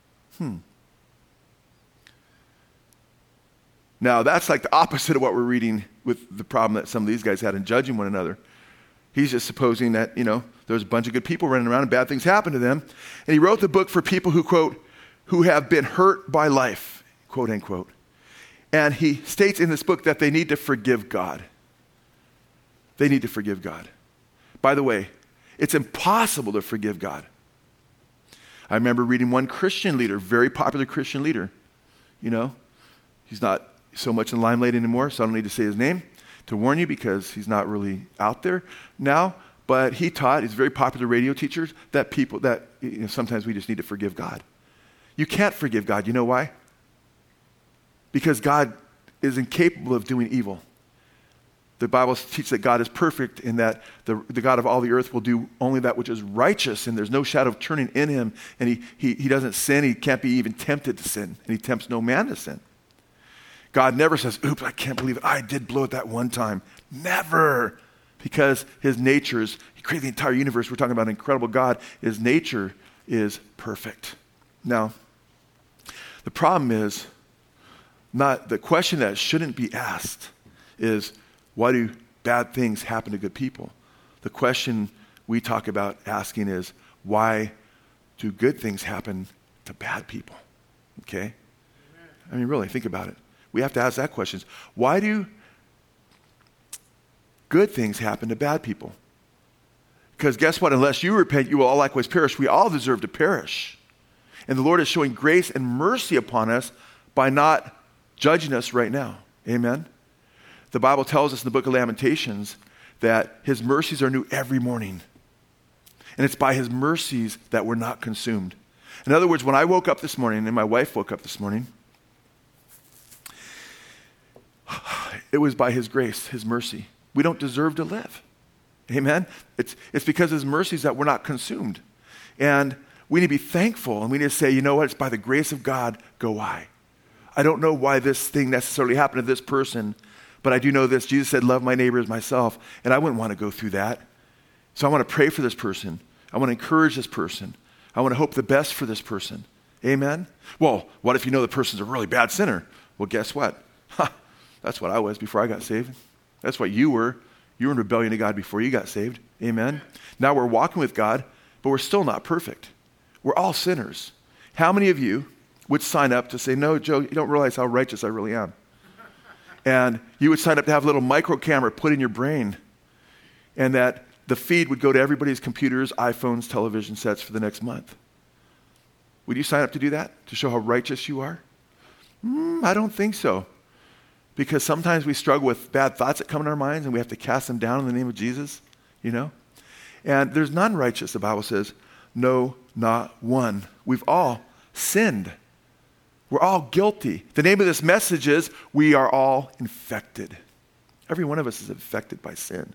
Now, that's like the opposite of what we're reading with the problem that some of these guys had in judging one another. He's just supposing that, there's a bunch of good people running around and bad things happen to them. And he wrote the book for people who, quote, who have been hurt by life, quote, unquote. And he states in this book that they need to forgive God. They need to forgive God. By the way, it's impossible to forgive God. I remember reading one Christian leader, very popular Christian leader. He's not so much in the limelight anymore, so I don't need to say his name to warn you because he's not really out there now. But he taught, he's a very popular radio teacher, that people, that sometimes we just need to forgive God. You can't forgive God. You know why? Because God is incapable of doing evil. The Bible teaches that God is perfect and that the God of all the earth will do only that which is righteous, and there's no shadow of turning in him, and he doesn't sin. He can't be even tempted to sin, and he tempts no man to sin. God never says, oops, I can't believe it. I did blow it that one time. Never. Because his nature is, he created the entire universe. We're talking about an incredible God. His nature is perfect. Now, the problem is, the question that shouldn't be asked is, why do bad things happen to good people? The question we talk about asking is, why do good things happen to bad people? Okay? Amen. I mean, really, think about it. We have to ask that question. Why do good things happen to bad people? Because guess what? Unless you repent, you will all likewise perish. We all deserve to perish. And the Lord is showing grace and mercy upon us by not judging us right now. Amen? The Bible tells us in the book of Lamentations that his mercies are new every morning. And it's by his mercies that we're not consumed. In other words, when I woke up this morning and my wife woke up this morning, it was by his grace, his mercy. We don't deserve to live. Amen? It's because of his mercies that we're not consumed. And we need to be thankful, and we need to say, you know what, it's by the grace of God go I. I don't know why this thing necessarily happened to this person, but I do know this. Jesus said, love my neighbor as myself, and I wouldn't want to go through that. So I want to pray for this person. I want to encourage this person. I want to hope the best for this person. Amen? Well, what if you know the person's a really bad sinner? Well, guess what? That's what I was before I got saved. That's what you were. You were in rebellion to God before you got saved. Amen? Now we're walking with God, but we're still not perfect. We're all sinners. How many of you would sign up to say, no, Joe, you don't realize how righteous I really am? And you would sign up to have a little micro camera put in your brain, and that the feed would go to everybody's computers, iPhones, television sets for the next month. Would you sign up to do that, to show how righteous you are? I don't think so. Because sometimes we struggle with bad thoughts that come in our minds, and we have to cast them down in the name of Jesus, you know? And there's none righteous, the Bible says. No, not one. We've all sinned. We're all guilty. The name of this message is, we are all infected. Every one of us is infected by sin.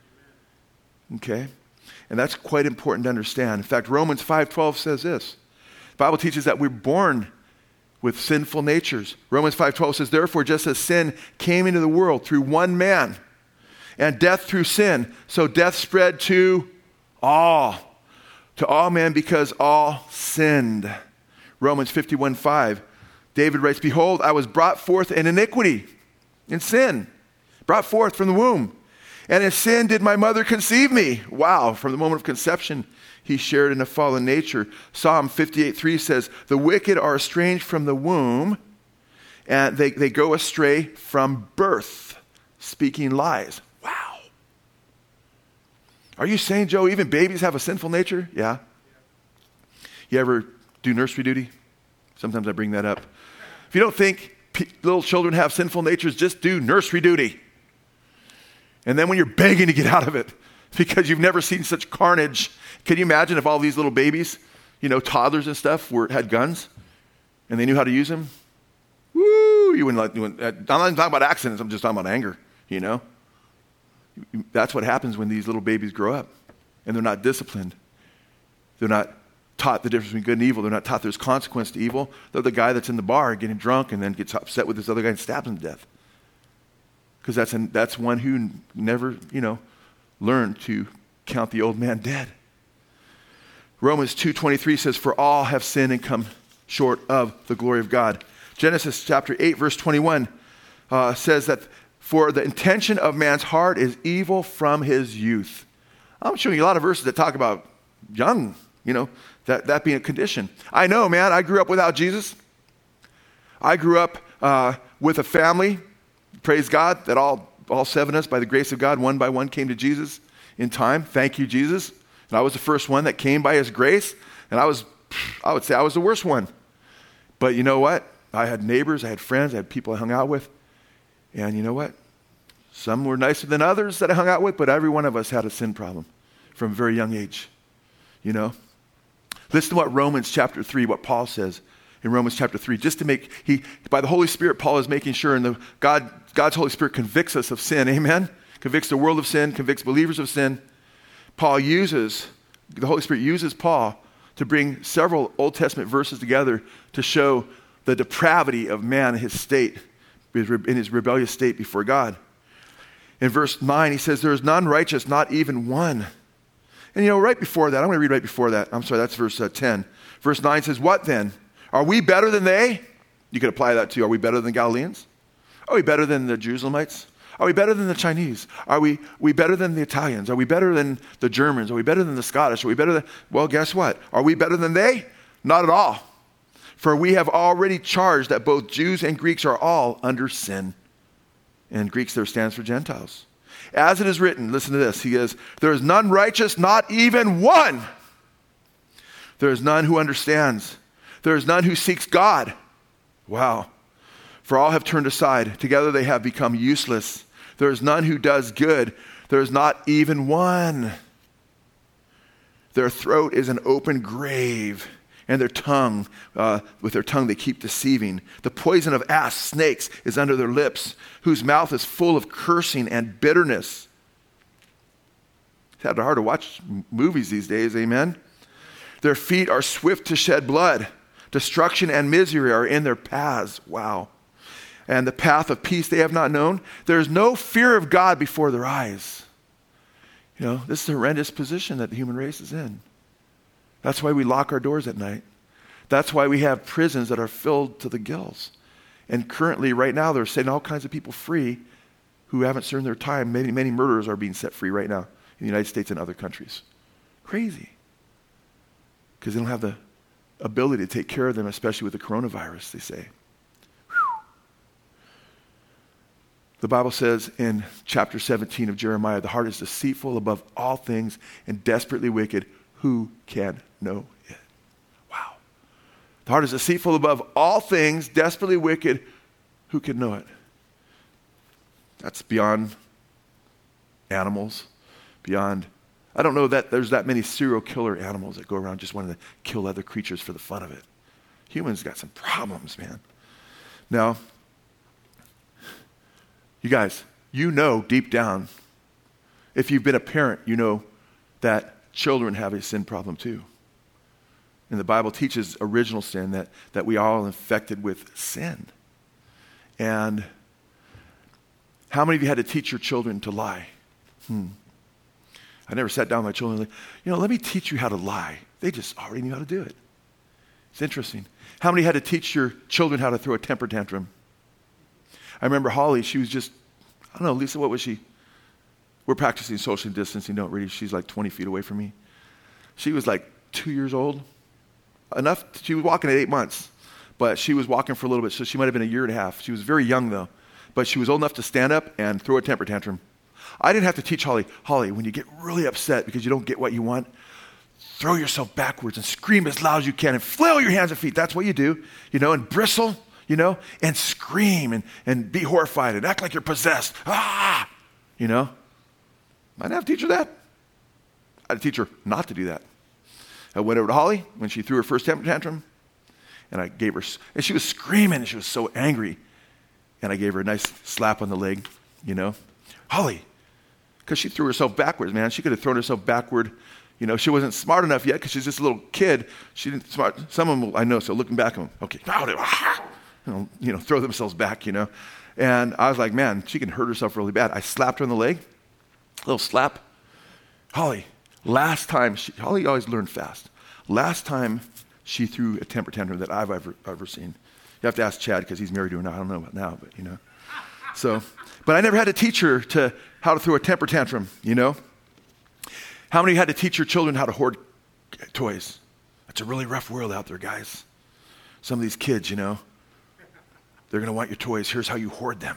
Okay? And that's quite important to understand. In fact, Romans 5:12 says this. The Bible teaches that we're born with sinful natures. Romans 5:12 says, therefore, just as sin came into the world through one man, and death through sin, so death spread to all men because all sinned. Romans 51:5, David writes, behold, I was brought forth in iniquity, in sin, brought forth from the womb. And in sin did my mother conceive me. Wow, from the moment of conception, he shared in a fallen nature. Psalm 58:3 says, the wicked are estranged from the womb, and they go astray from birth, speaking lies. Wow. Are you saying, Joe, even babies have a sinful nature? Yeah. You ever do nursery duty? Sometimes I bring that up. If you don't think little children have sinful natures, just do nursery duty. And then when you're begging to get out of it because you've never seen such carnage, can you imagine if all these little babies, toddlers and stuff had guns and they knew how to use them? Woo! I'm not even talking about accidents. I'm just talking about anger, That's what happens when these little babies grow up and they're not disciplined. They're not taught the difference between good and evil. They're not taught there's consequence to evil. They're the guy that's in the bar getting drunk and then gets upset with this other guy and stabs him to death. Because that's one who never, learned to count the old man dead. Romans 2:23 says, for all have sinned and come short of the glory of God. Genesis chapter 8, verse 21 says that for the intention of man's heart is evil from his youth. I'm showing you a lot of verses that talk about young, that being a condition. I know, man, I grew up without Jesus. I grew up with a family, praise God, that all seven of us, by the grace of God, one by one came to Jesus in time. Thank you, Jesus. And I was the first one that came by his grace. And I would say I was the worst one. But you know what? I had neighbors, I had friends, I had people I hung out with. And you know what? Some were nicer than others that I hung out with, but every one of us had a sin problem from a very young age. Listen to what Romans chapter 3, what Paul says in Romans chapter 3. Just to by the Holy Spirit, Paul is making sure, and God's Holy Spirit convicts us of sin. Amen? Convicts the world of sin, convicts believers of sin. The Holy Spirit uses Paul to bring several Old Testament verses together to show the depravity of man in his state, in his rebellious state before God. In verse 9, he says, there is none righteous, not even one. And right before that, I'm going to read right before that. I'm sorry, that's verse 10. Verse 9 says, what then? Are we better than they? You could apply that to, are we better than Galileans? Are we better than the Jerusalemites? Are we better than the Chinese? Are we better than the Italians? Are we better than the Germans? Are we better than the Scottish? Are we better than, well, guess what? Are we better than they? Not at all. For we have already charged that both Jews and Greeks are all under sin. And Greeks there stands for Gentiles. As it is written, listen to this. He goes, there is none righteous, not even one. There is none who understands. There is none who seeks God. Wow. For all have turned aside. Together they have become useless. There is none who does good. There is not even one. Their throat is an open grave, and their tongue, with their tongue they keep deceiving. The poison of asps, snakes, is under their lips, whose mouth is full of cursing and bitterness. It's hard to watch movies these days, amen? Their feet are swift to shed blood. Destruction and misery are in their paths. Wow. And the path of peace they have not known. There is no fear of God before their eyes. You know, this is a horrendous position that the human race is in. That's why we lock our doors at night. That's why we have prisons that are filled to the gills. And currently, right now, they're setting all kinds of people free who haven't served their time. Many murderers are being set free right now in the United States and other countries. Crazy. Because they don't have the ability to take care of them, especially with the coronavirus, they say. The Bible says in chapter 17 of Jeremiah, the heart is deceitful above all things and desperately wicked. Who can know it? Wow. The heart is deceitful above all things, desperately wicked. Who can know it? That's beyond animals, beyond, I don't know that there's that many serial killer animals that go around just wanting to kill other creatures for the fun of it. Humans got some problems, man. Now, you guys, you know deep down, if you've been a parent, you know that children have a sin problem too. And the Bible teaches original sin, that we are all infected with sin. And how many of you had to teach your children to lie? I never sat down with my children and like, let me teach you how to lie. They just already knew how to do it. It's interesting. How many had to teach your children how to throw a temper tantrum? I remember Holly, she was just, I don't know, Lisa, what was she? We're practicing social distancing, don't really. She's like 20 feet away from me. She was like 2 years old. She was walking at 8 months, but she was walking for a little bit, so she might have been a year and a half. She was very young though, but she was old enough to stand up and throw a temper tantrum. I didn't have to teach Holly, when you get really upset because you don't get what you want, throw yourself backwards and scream as loud as you can and flail your hands and feet. That's what you do, and bristle. And scream and be horrified and act like you're possessed. I didn't have to teach her that. I had to teach her not to do that. I went over to Holly when she threw her first temper tantrum, and I gave her, and she was screaming, and she was so angry, and I gave her a nice slap on the leg, Holly, because she threw herself backwards, man. She could have thrown herself backward. She wasn't smart enough yet because she's just a little kid. She didn't smart. Some of them, I know, so looking back at them, okay, throw themselves back, And I was like, man, she can hurt herself really bad. I slapped her on the leg, a little slap. Holly, Holly always learned fast. Last time she threw a temper tantrum that I've ever seen. You have to ask Chad because he's married to her now. I don't know about now, but So, but I never had to teach her how to throw a temper tantrum, How many had to teach your children how to hoard toys? It's a really rough world out there, guys. Some of these kids, they're going to want your toys. Here's how you hoard them,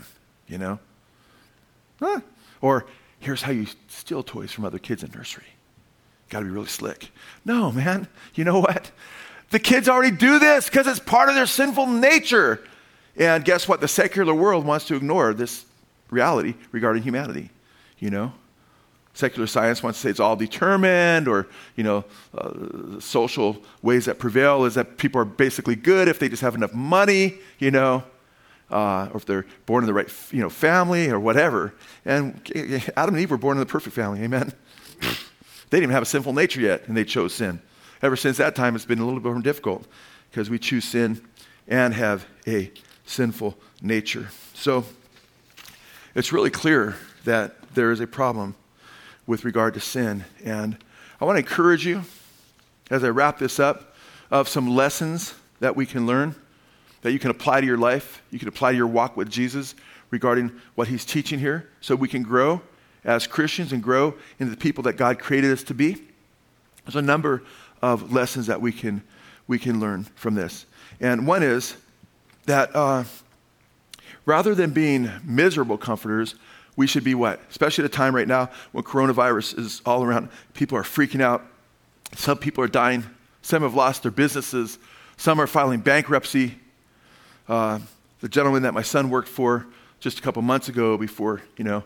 Or here's how you steal toys from other kids in nursery. Got to be really slick. No, man. You know what? The kids already do this because it's part of their sinful nature. And guess what? The secular world wants to ignore this reality regarding humanity, Secular science wants to say it's all determined, or, social ways that prevail is that people are basically good if they just have enough money, or if they're born in the right, family or whatever. And Adam and Eve were born in the perfect family, amen? They didn't even have a sinful nature yet, and they chose sin. Ever since that time, it's been a little bit more difficult because we choose sin and have a sinful nature. So it's really clear that there is a problem with regard to sin. And I want to encourage you, as I wrap this up, of some lessons that we can learn, that you can apply to your life, you can apply to your walk with Jesus regarding what he's teaching here, so we can grow as Christians and grow into the people that God created us to be. There's a number of lessons that we can learn from this. And one is that rather than being miserable comforters, we should be what? Especially at a time right now when coronavirus is all around. People are freaking out. Some people are dying. Some have lost their businesses. Some are filing bankruptcy. The the gentleman that my son worked for just a couple months ago before,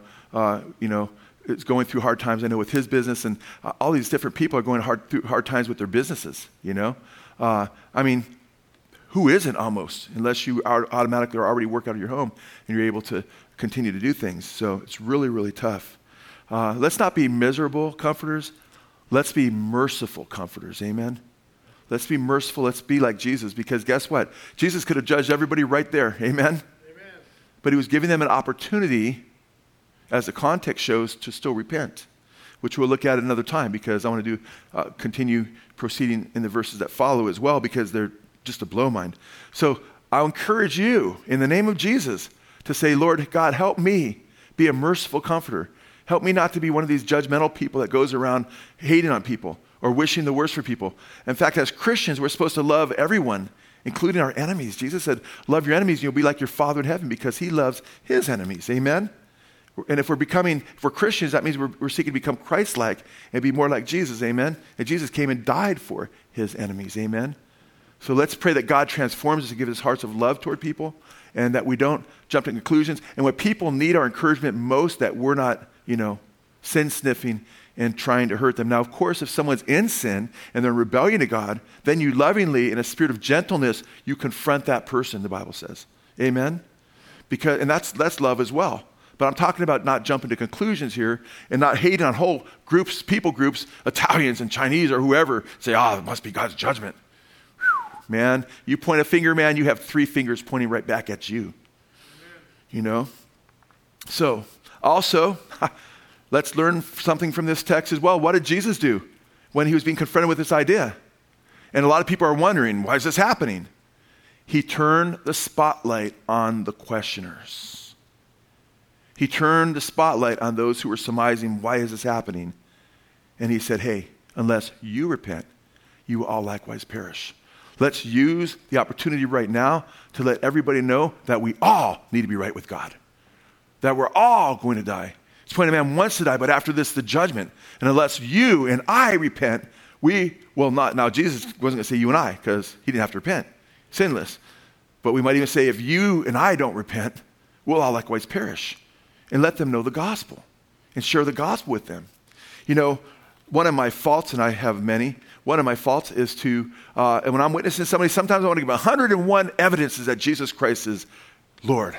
is going through hard times, I know, with his business, and all these different people are going through hard times with their businesses, who isn't almost, unless you automatically are already work out of your home and you're able to continue to do things. So it's really, really tough. Let's not be miserable comforters. Let's be merciful comforters. Amen. Let's be merciful. Let's be like Jesus, because guess what? Jesus could have judged everybody right there. Amen. But he was giving them an opportunity, as the context shows, to still repent, which we'll look at another time, because I want to continue proceeding in the verses that follow as well, because they're just a blow mind. So I'll encourage you in the name of Jesus to say, Lord God, help me be a merciful comforter. Help me not to be one of these judgmental people that goes around hating on people or wishing the worst for people. In fact, as Christians, we're supposed to love everyone, including our enemies. Jesus said, love your enemies and you'll be like your Father in heaven, because he loves his enemies. Amen? And if we're Christians, that means we're seeking to become Christ-like and be more like Jesus. Amen? And Jesus came and died for his enemies. Amen? So let's pray that God transforms us and gives us hearts of love toward people, and that we don't jump to conclusions. And when people need our encouragement most, that we're not, sin-sniffing and trying to hurt them. Now, of course, if someone's in sin and they're in rebellion to God, then you lovingly, in a spirit of gentleness, you confront that person, the Bible says. Amen? And that's love as well. But I'm talking about not jumping to conclusions here and not hating on whole groups, people groups, Italians and Chinese or whoever, say, it must be God's judgment. Whew, man, you point a finger, man, you have 3 fingers pointing right back at you. Amen. So, also, let's learn something from this text as well. What did Jesus do when he was being confronted with this idea? And a lot of people are wondering, why is this happening? He turned the spotlight on the questioners. He turned the spotlight on those who were surmising, why is this happening? And he said, hey, unless you repent, you will all likewise perish. Let's use the opportunity right now to let everybody know that we all need to be right with God. That we're all going to die. It's when a man wants to die, but after this, the judgment. And unless you and I repent, we will not. Now, Jesus wasn't going to say you and I, because he didn't have to repent. Sinless. But we might even say, if you and I don't repent, we'll all likewise perish. And let them know the gospel. And share the gospel with them. One of my faults, and I have many, one of my faults is to, and when I'm witnessing somebody, sometimes I want to give 101 evidences that Jesus Christ is Lord,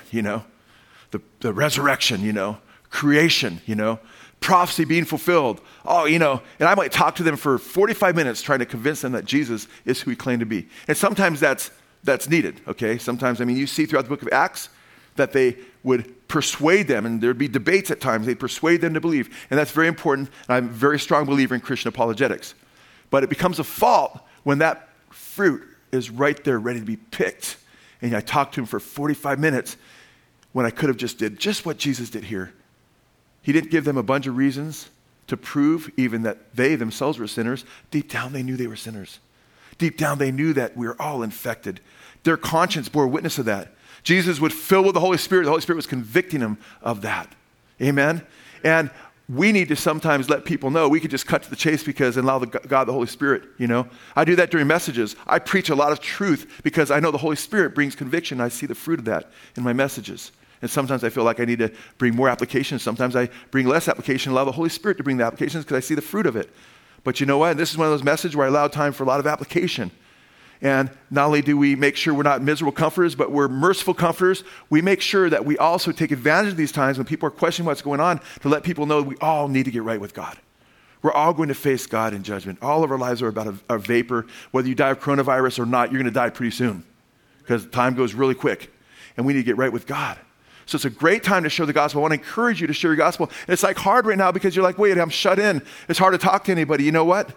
the resurrection, creation, prophecy being fulfilled. And I might talk to them for 45 minutes trying to convince them that Jesus is who he claimed to be. And sometimes that's needed, okay? Sometimes, you see throughout the book of Acts that they would persuade them, and there'd be debates at times. They'd persuade them to believe. And that's very important, and I'm a very strong believer in Christian apologetics. But it becomes a fault when that fruit is right there ready to be picked. And I talked to him for 45 minutes when I could have just did just what Jesus did here. He didn't give them a bunch of reasons to prove even that they themselves were sinners. Deep down, they knew they were sinners. Deep down, they knew that we were all infected. Their conscience bore witness of that. Jesus would fill with the Holy Spirit. The Holy Spirit was convicting him of that. Amen? And we need to sometimes let people know. We could just cut to the chase because and allow God, the Holy Spirit, I do that during messages. I preach a lot of truth because I know the Holy Spirit brings conviction. I see the fruit of that in my messages. And sometimes I feel like I need to bring more applications. Sometimes I bring less application, allow the Holy Spirit to bring the applications because I see the fruit of it. But you know what? This is one of those messages where I allow time for a lot of application. And not only do we make sure we're not miserable comforters, but we're merciful comforters, we make sure that we also take advantage of these times when people are questioning what's going on to let people know we all need to get right with God. We're all going to face God in judgment. All of our lives are about a vapor. Whether you die of coronavirus or not, you're going to die pretty soon because time goes really quick. And we need to get right with God. So it's a great time to share the gospel. I want to encourage you to share your gospel. And it's hard right now because you're like, wait, I'm shut in. It's hard to talk to anybody. You know what?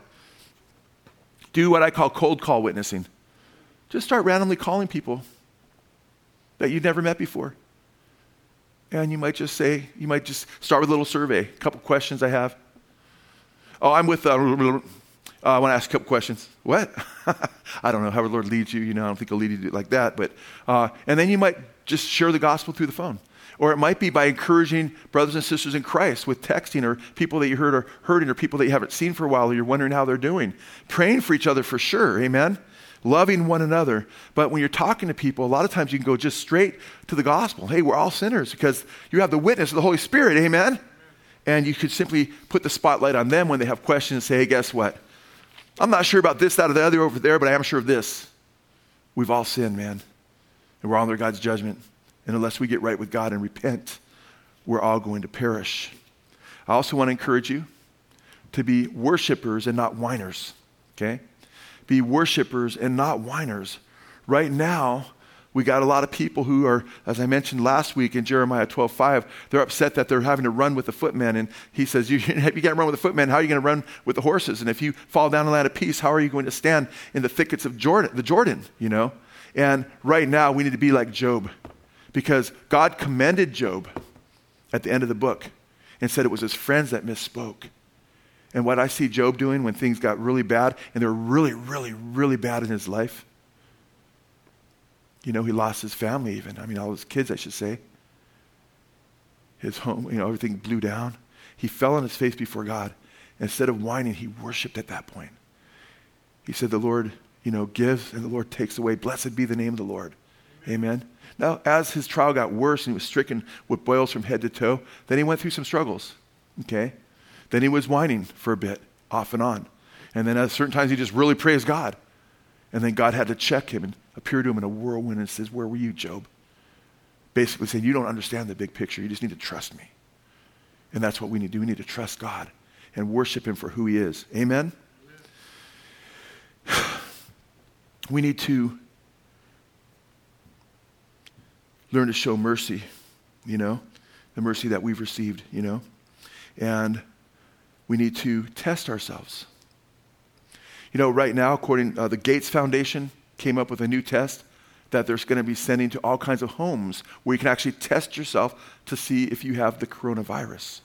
Do what I call cold call witnessing. Just start randomly calling people that you've never met before. And you might just start with a little survey, a couple questions I have. I'm with, I want to ask a couple questions. What? I don't know how the Lord leads you. I don't think he'll lead you like that. But and then you might just share the gospel through the phone. Or it might be by encouraging brothers and sisters in Christ with texting, or people that you heard are hurting, or people that you haven't seen for a while, or you're wondering how they're doing. Praying for each other for sure, amen? loving one another. But when you're talking to people, a lot of times you can go just straight to the gospel. Hey, we're all sinners because you have the witness of the Holy Spirit, amen? And you could simply put the spotlight on them when they have questions and say, hey, guess what? I'm not sure about this, that, or the other over there, but I am sure of this. We've all sinned, man. And we're all under God's judgment. And unless we get right with God and repent, we're all going to perish. I also want to encourage you to be worshipers and not whiners, okay? Be worshipers and not whiners. Right now, we got a lot of people who are, as I mentioned last week in Jeremiah 12:5, they're upset that they're having to run with the footmen. And he says, you can't run with the footmen. How are you going to run with the horses? And if you fall down the land of peace, how are you going to stand in the thickets of the Jordan, you know? And right now, we need to be like Job, because God commended Job at the end of the book and said it was his friends that misspoke. And what I see Job doing when things got really bad, and they were really, really, really bad in his life, you know, he lost his family even. I mean, all his kids, I should say. His home, you know, everything blew down. He fell on his face before God. Instead of whining, he worshiped at that point. He said, the Lord, you know, gives and the Lord takes away. Blessed be the name of the Lord. Amen. Now, as his trial got worse and he was stricken with boils from head to toe, then he went through some struggles, okay? Then he was whining for a bit, off and on. And then at certain times he just really praised God. And then God had to check him and appear to him in a whirlwind and says, where were you, Job? Basically saying, you don't understand the big picture. You just need to trust me. And that's what we need to do. We need to trust God and worship him for who he is. Amen? We need to learn to show mercy, you know, the mercy that we've received, you know. And we need to test ourselves. You know, right now, according to the Gates Foundation came up with a new test that there's going to be sending to all kinds of homes where you can actually test yourself to see if you have the coronavirus.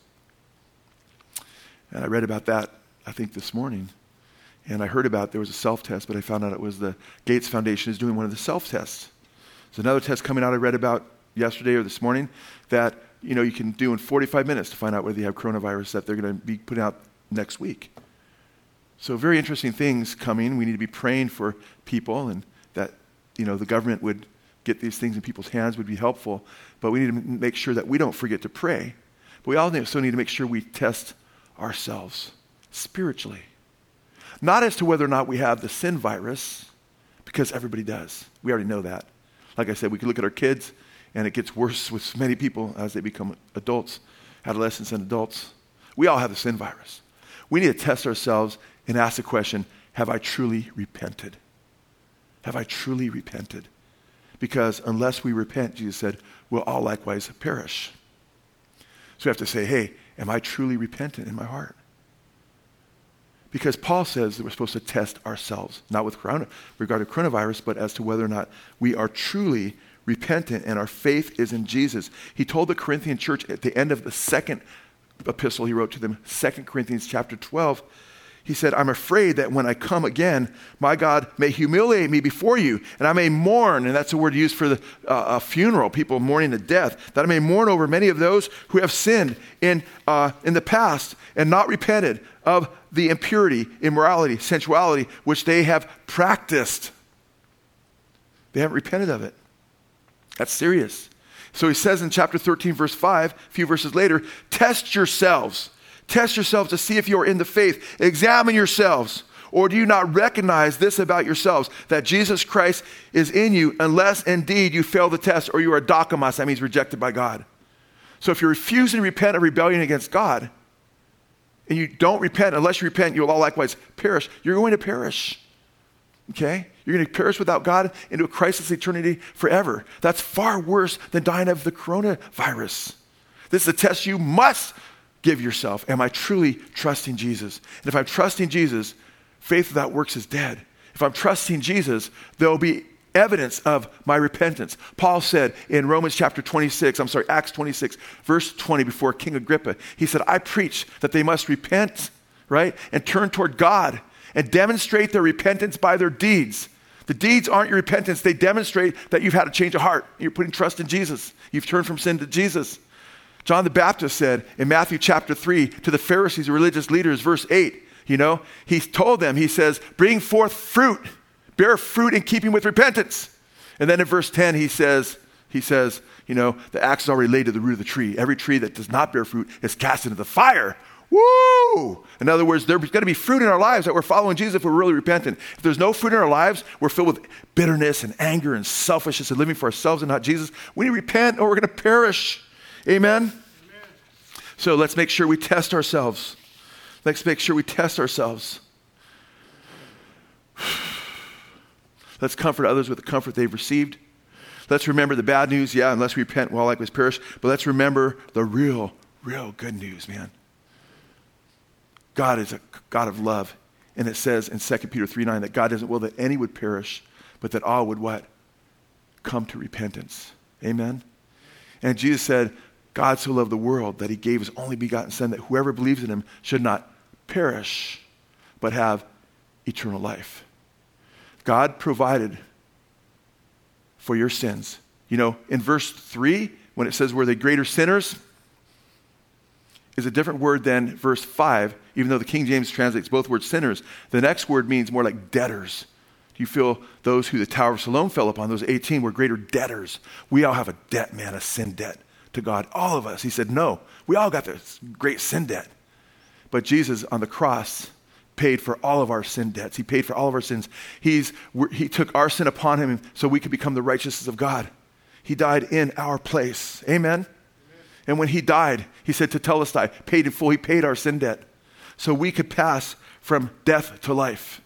And I read about that, I think, this morning. And I heard about there was a self-test, but I found out it was the Gates Foundation is doing one of the self-tests. There's another test coming out I read about yesterday or this morning that, you know, you can do in 45 minutes to find out whether you have coronavirus that they're going to be putting out next week. So very interesting things coming. We need to be praying for people, and that, you know, the government would get these things in people's hands would be helpful. But we need to make sure that we don't forget to pray. But we also need to make sure we test ourselves spiritually. Not as to whether or not we have the sin virus, because everybody does. We already know that. Like I said, we can look at our kids, and it gets worse with many people as they become adults, adolescents and adults. We all have the sin virus. We need to test ourselves and ask the question, have I truly repented? Have I truly repented? Because unless we repent, Jesus said, we'll all likewise perish. So we have to say, hey, am I truly repentant in my heart? Because Paul says that we're supposed to test ourselves, not with regard to coronavirus, but as to whether or not we are truly repentant and our faith is in Jesus. He told the Corinthian church at the end of the second epistle he wrote to them, 2 Corinthians chapter 12, he said, I'm afraid that when I come again, my God may humiliate me before you, and I may mourn, and that's a word used for a funeral, people mourning the death, that I may mourn over many of those who have sinned in the past and not repented of the impurity, immorality, sensuality, which they have practiced. They haven't repented of it. That's serious. So he says in chapter 13, verse 5, a few verses later, test yourselves. Test yourselves to see if you are in the faith. Examine yourselves. Or do you not recognize this about yourselves, that Jesus Christ is in you, unless indeed you fail the test or you are dokimos, that means rejected by God. So if you're refusing to repent of rebellion against God, and you don't repent, unless you repent, you will all likewise perish. You're going to perish. Okay? You're going to perish without God into a Christless eternity forever. That's far worse than dying of the coronavirus. This is a test you must give yourself. Am I truly trusting Jesus? And if I'm trusting Jesus, faith without works is dead. If I'm trusting Jesus, there will be evidence of my repentance. Paul said in Acts 26, verse 20, before King Agrippa, he said, I preach that they must repent, right, and turn toward God and demonstrate their repentance by their deeds. The deeds aren't your repentance. They demonstrate that you've had a change of heart. You're putting trust in Jesus. You've turned from sin to Jesus. John the Baptist said in Matthew chapter 3 to the Pharisees, religious leaders, verse 8, you know, he told them, he says, bring forth fruit bear fruit in keeping with repentance. And then in verse 10, he says, the axe is already laid to the root of the tree. Every tree that does not bear fruit is cast into the fire. Woo! In other words, there's going to be fruit in our lives that we're following Jesus if we're really repentant. If there's no fruit in our lives, we're filled with bitterness and anger and selfishness and living for ourselves and not Jesus. We need to repent or we're going to perish. Amen? So let's make sure we test ourselves. Let's make sure we test ourselves. Let's comfort others with the comfort they've received. Let's remember the bad news. Yeah, unless we repent, we'll all likewise perish. But let's remember the real good news, man. God is a God of love. And it says in 2 Peter 3:9 that God doesn't will that any would perish, but that all would what? Come to repentance. Amen? And Jesus said, God so loved the world that he gave his only begotten son that whoever believes in him should not perish, but have eternal life. God provided for your sins. In verse 3, when it says, were they greater sinners, is a different word than verse 5, even though the King James translates both words sinners. The next word means more like debtors. Do you feel those who the Tower of Siloam fell upon, those 18, were greater debtors? We all have a debt, man, a sin debt to God. All of us. He said, no, we all got this great sin debt. But Jesus on the cross paid for all of our sin debts. He paid for all of our sins. He took our sin upon him so we could become the righteousness of God. He died in our place. Amen? And when he died, he said to Telestai, paid in full. He paid our sin debt so we could pass from death to life.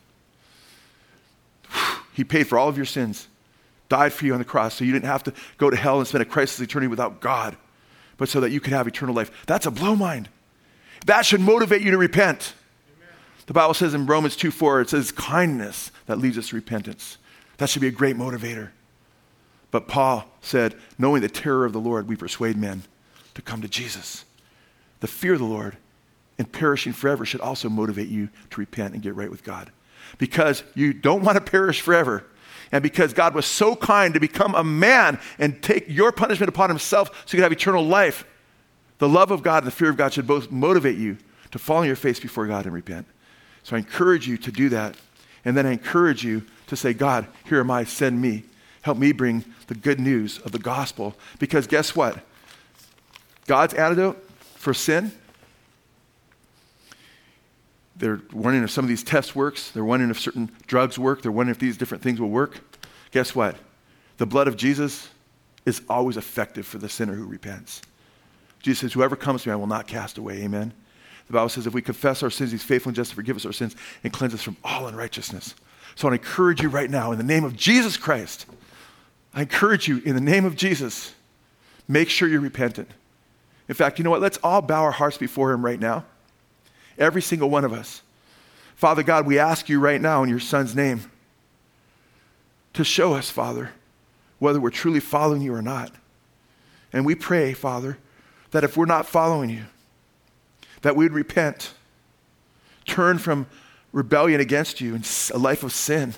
He paid for all of your sins, died for you on the cross so you didn't have to go to hell and spend a crisis eternity without God, but so that you could have eternal life. That's a blow mind. That should motivate you to repent. The Bible says in Romans 2:4, it says kindness that leads us to repentance. That should be a great motivator. But Paul said, knowing the terror of the Lord, we persuade men to come to Jesus. The fear of the Lord and perishing forever should also motivate you to repent and get right with God. Because you don't want to perish forever. And because God was so kind to become a man and take your punishment upon himself so you could have eternal life, the love of God and the fear of God should both motivate you to fall on your face before God and repent. So I encourage you to do that. And then I encourage you to say, God, here am I, send me. Help me bring the good news of the gospel. Because guess what? God's antidote for sin, they're wondering if some of these tests works. They're wondering if certain drugs work. They're wondering if these different things will work. Guess what? The blood of Jesus is always effective for the sinner who repents. Jesus says, whoever comes to me, I will not cast away. Amen? The Bible says if we confess our sins, he's faithful and just to forgive us our sins and cleanse us from all unrighteousness. So I encourage you right now in the name of Jesus Christ, I encourage you in the name of Jesus, make sure you're repentant. In fact, you know what? Let's all bow our hearts before him right now. Every single one of us. Father God, we ask you right now in your son's name to show us, Father, whether we're truly following you or not. And we pray, Father, that if we're not following you, that we would repent, turn from rebellion against you and a life of sin,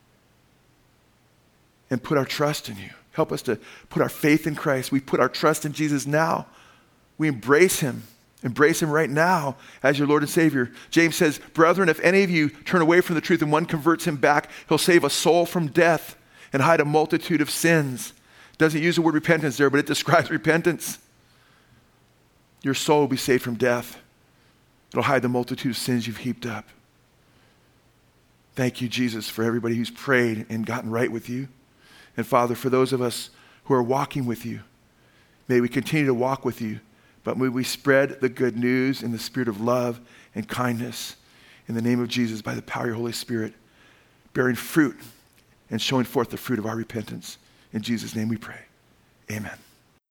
and put our trust in you. Help us to put our faith in Christ. We put our trust in Jesus now. We embrace him. Embrace him right now as your Lord and Savior. James says, brethren, if any of you turn away from the truth and one converts him back, he'll save a soul from death and hide a multitude of sins. Doesn't use the word repentance there, but it describes repentance. Your soul will be saved from death. It'll hide the multitude of sins you've heaped up. Thank you, Jesus, for everybody who's prayed and gotten right with you. And Father, for those of us who are walking with you, may we continue to walk with you, but may we spread the good news in the spirit of love and kindness in the name of Jesus by the power of your Holy Spirit, bearing fruit and showing forth the fruit of our repentance. In Jesus' name we pray. Amen.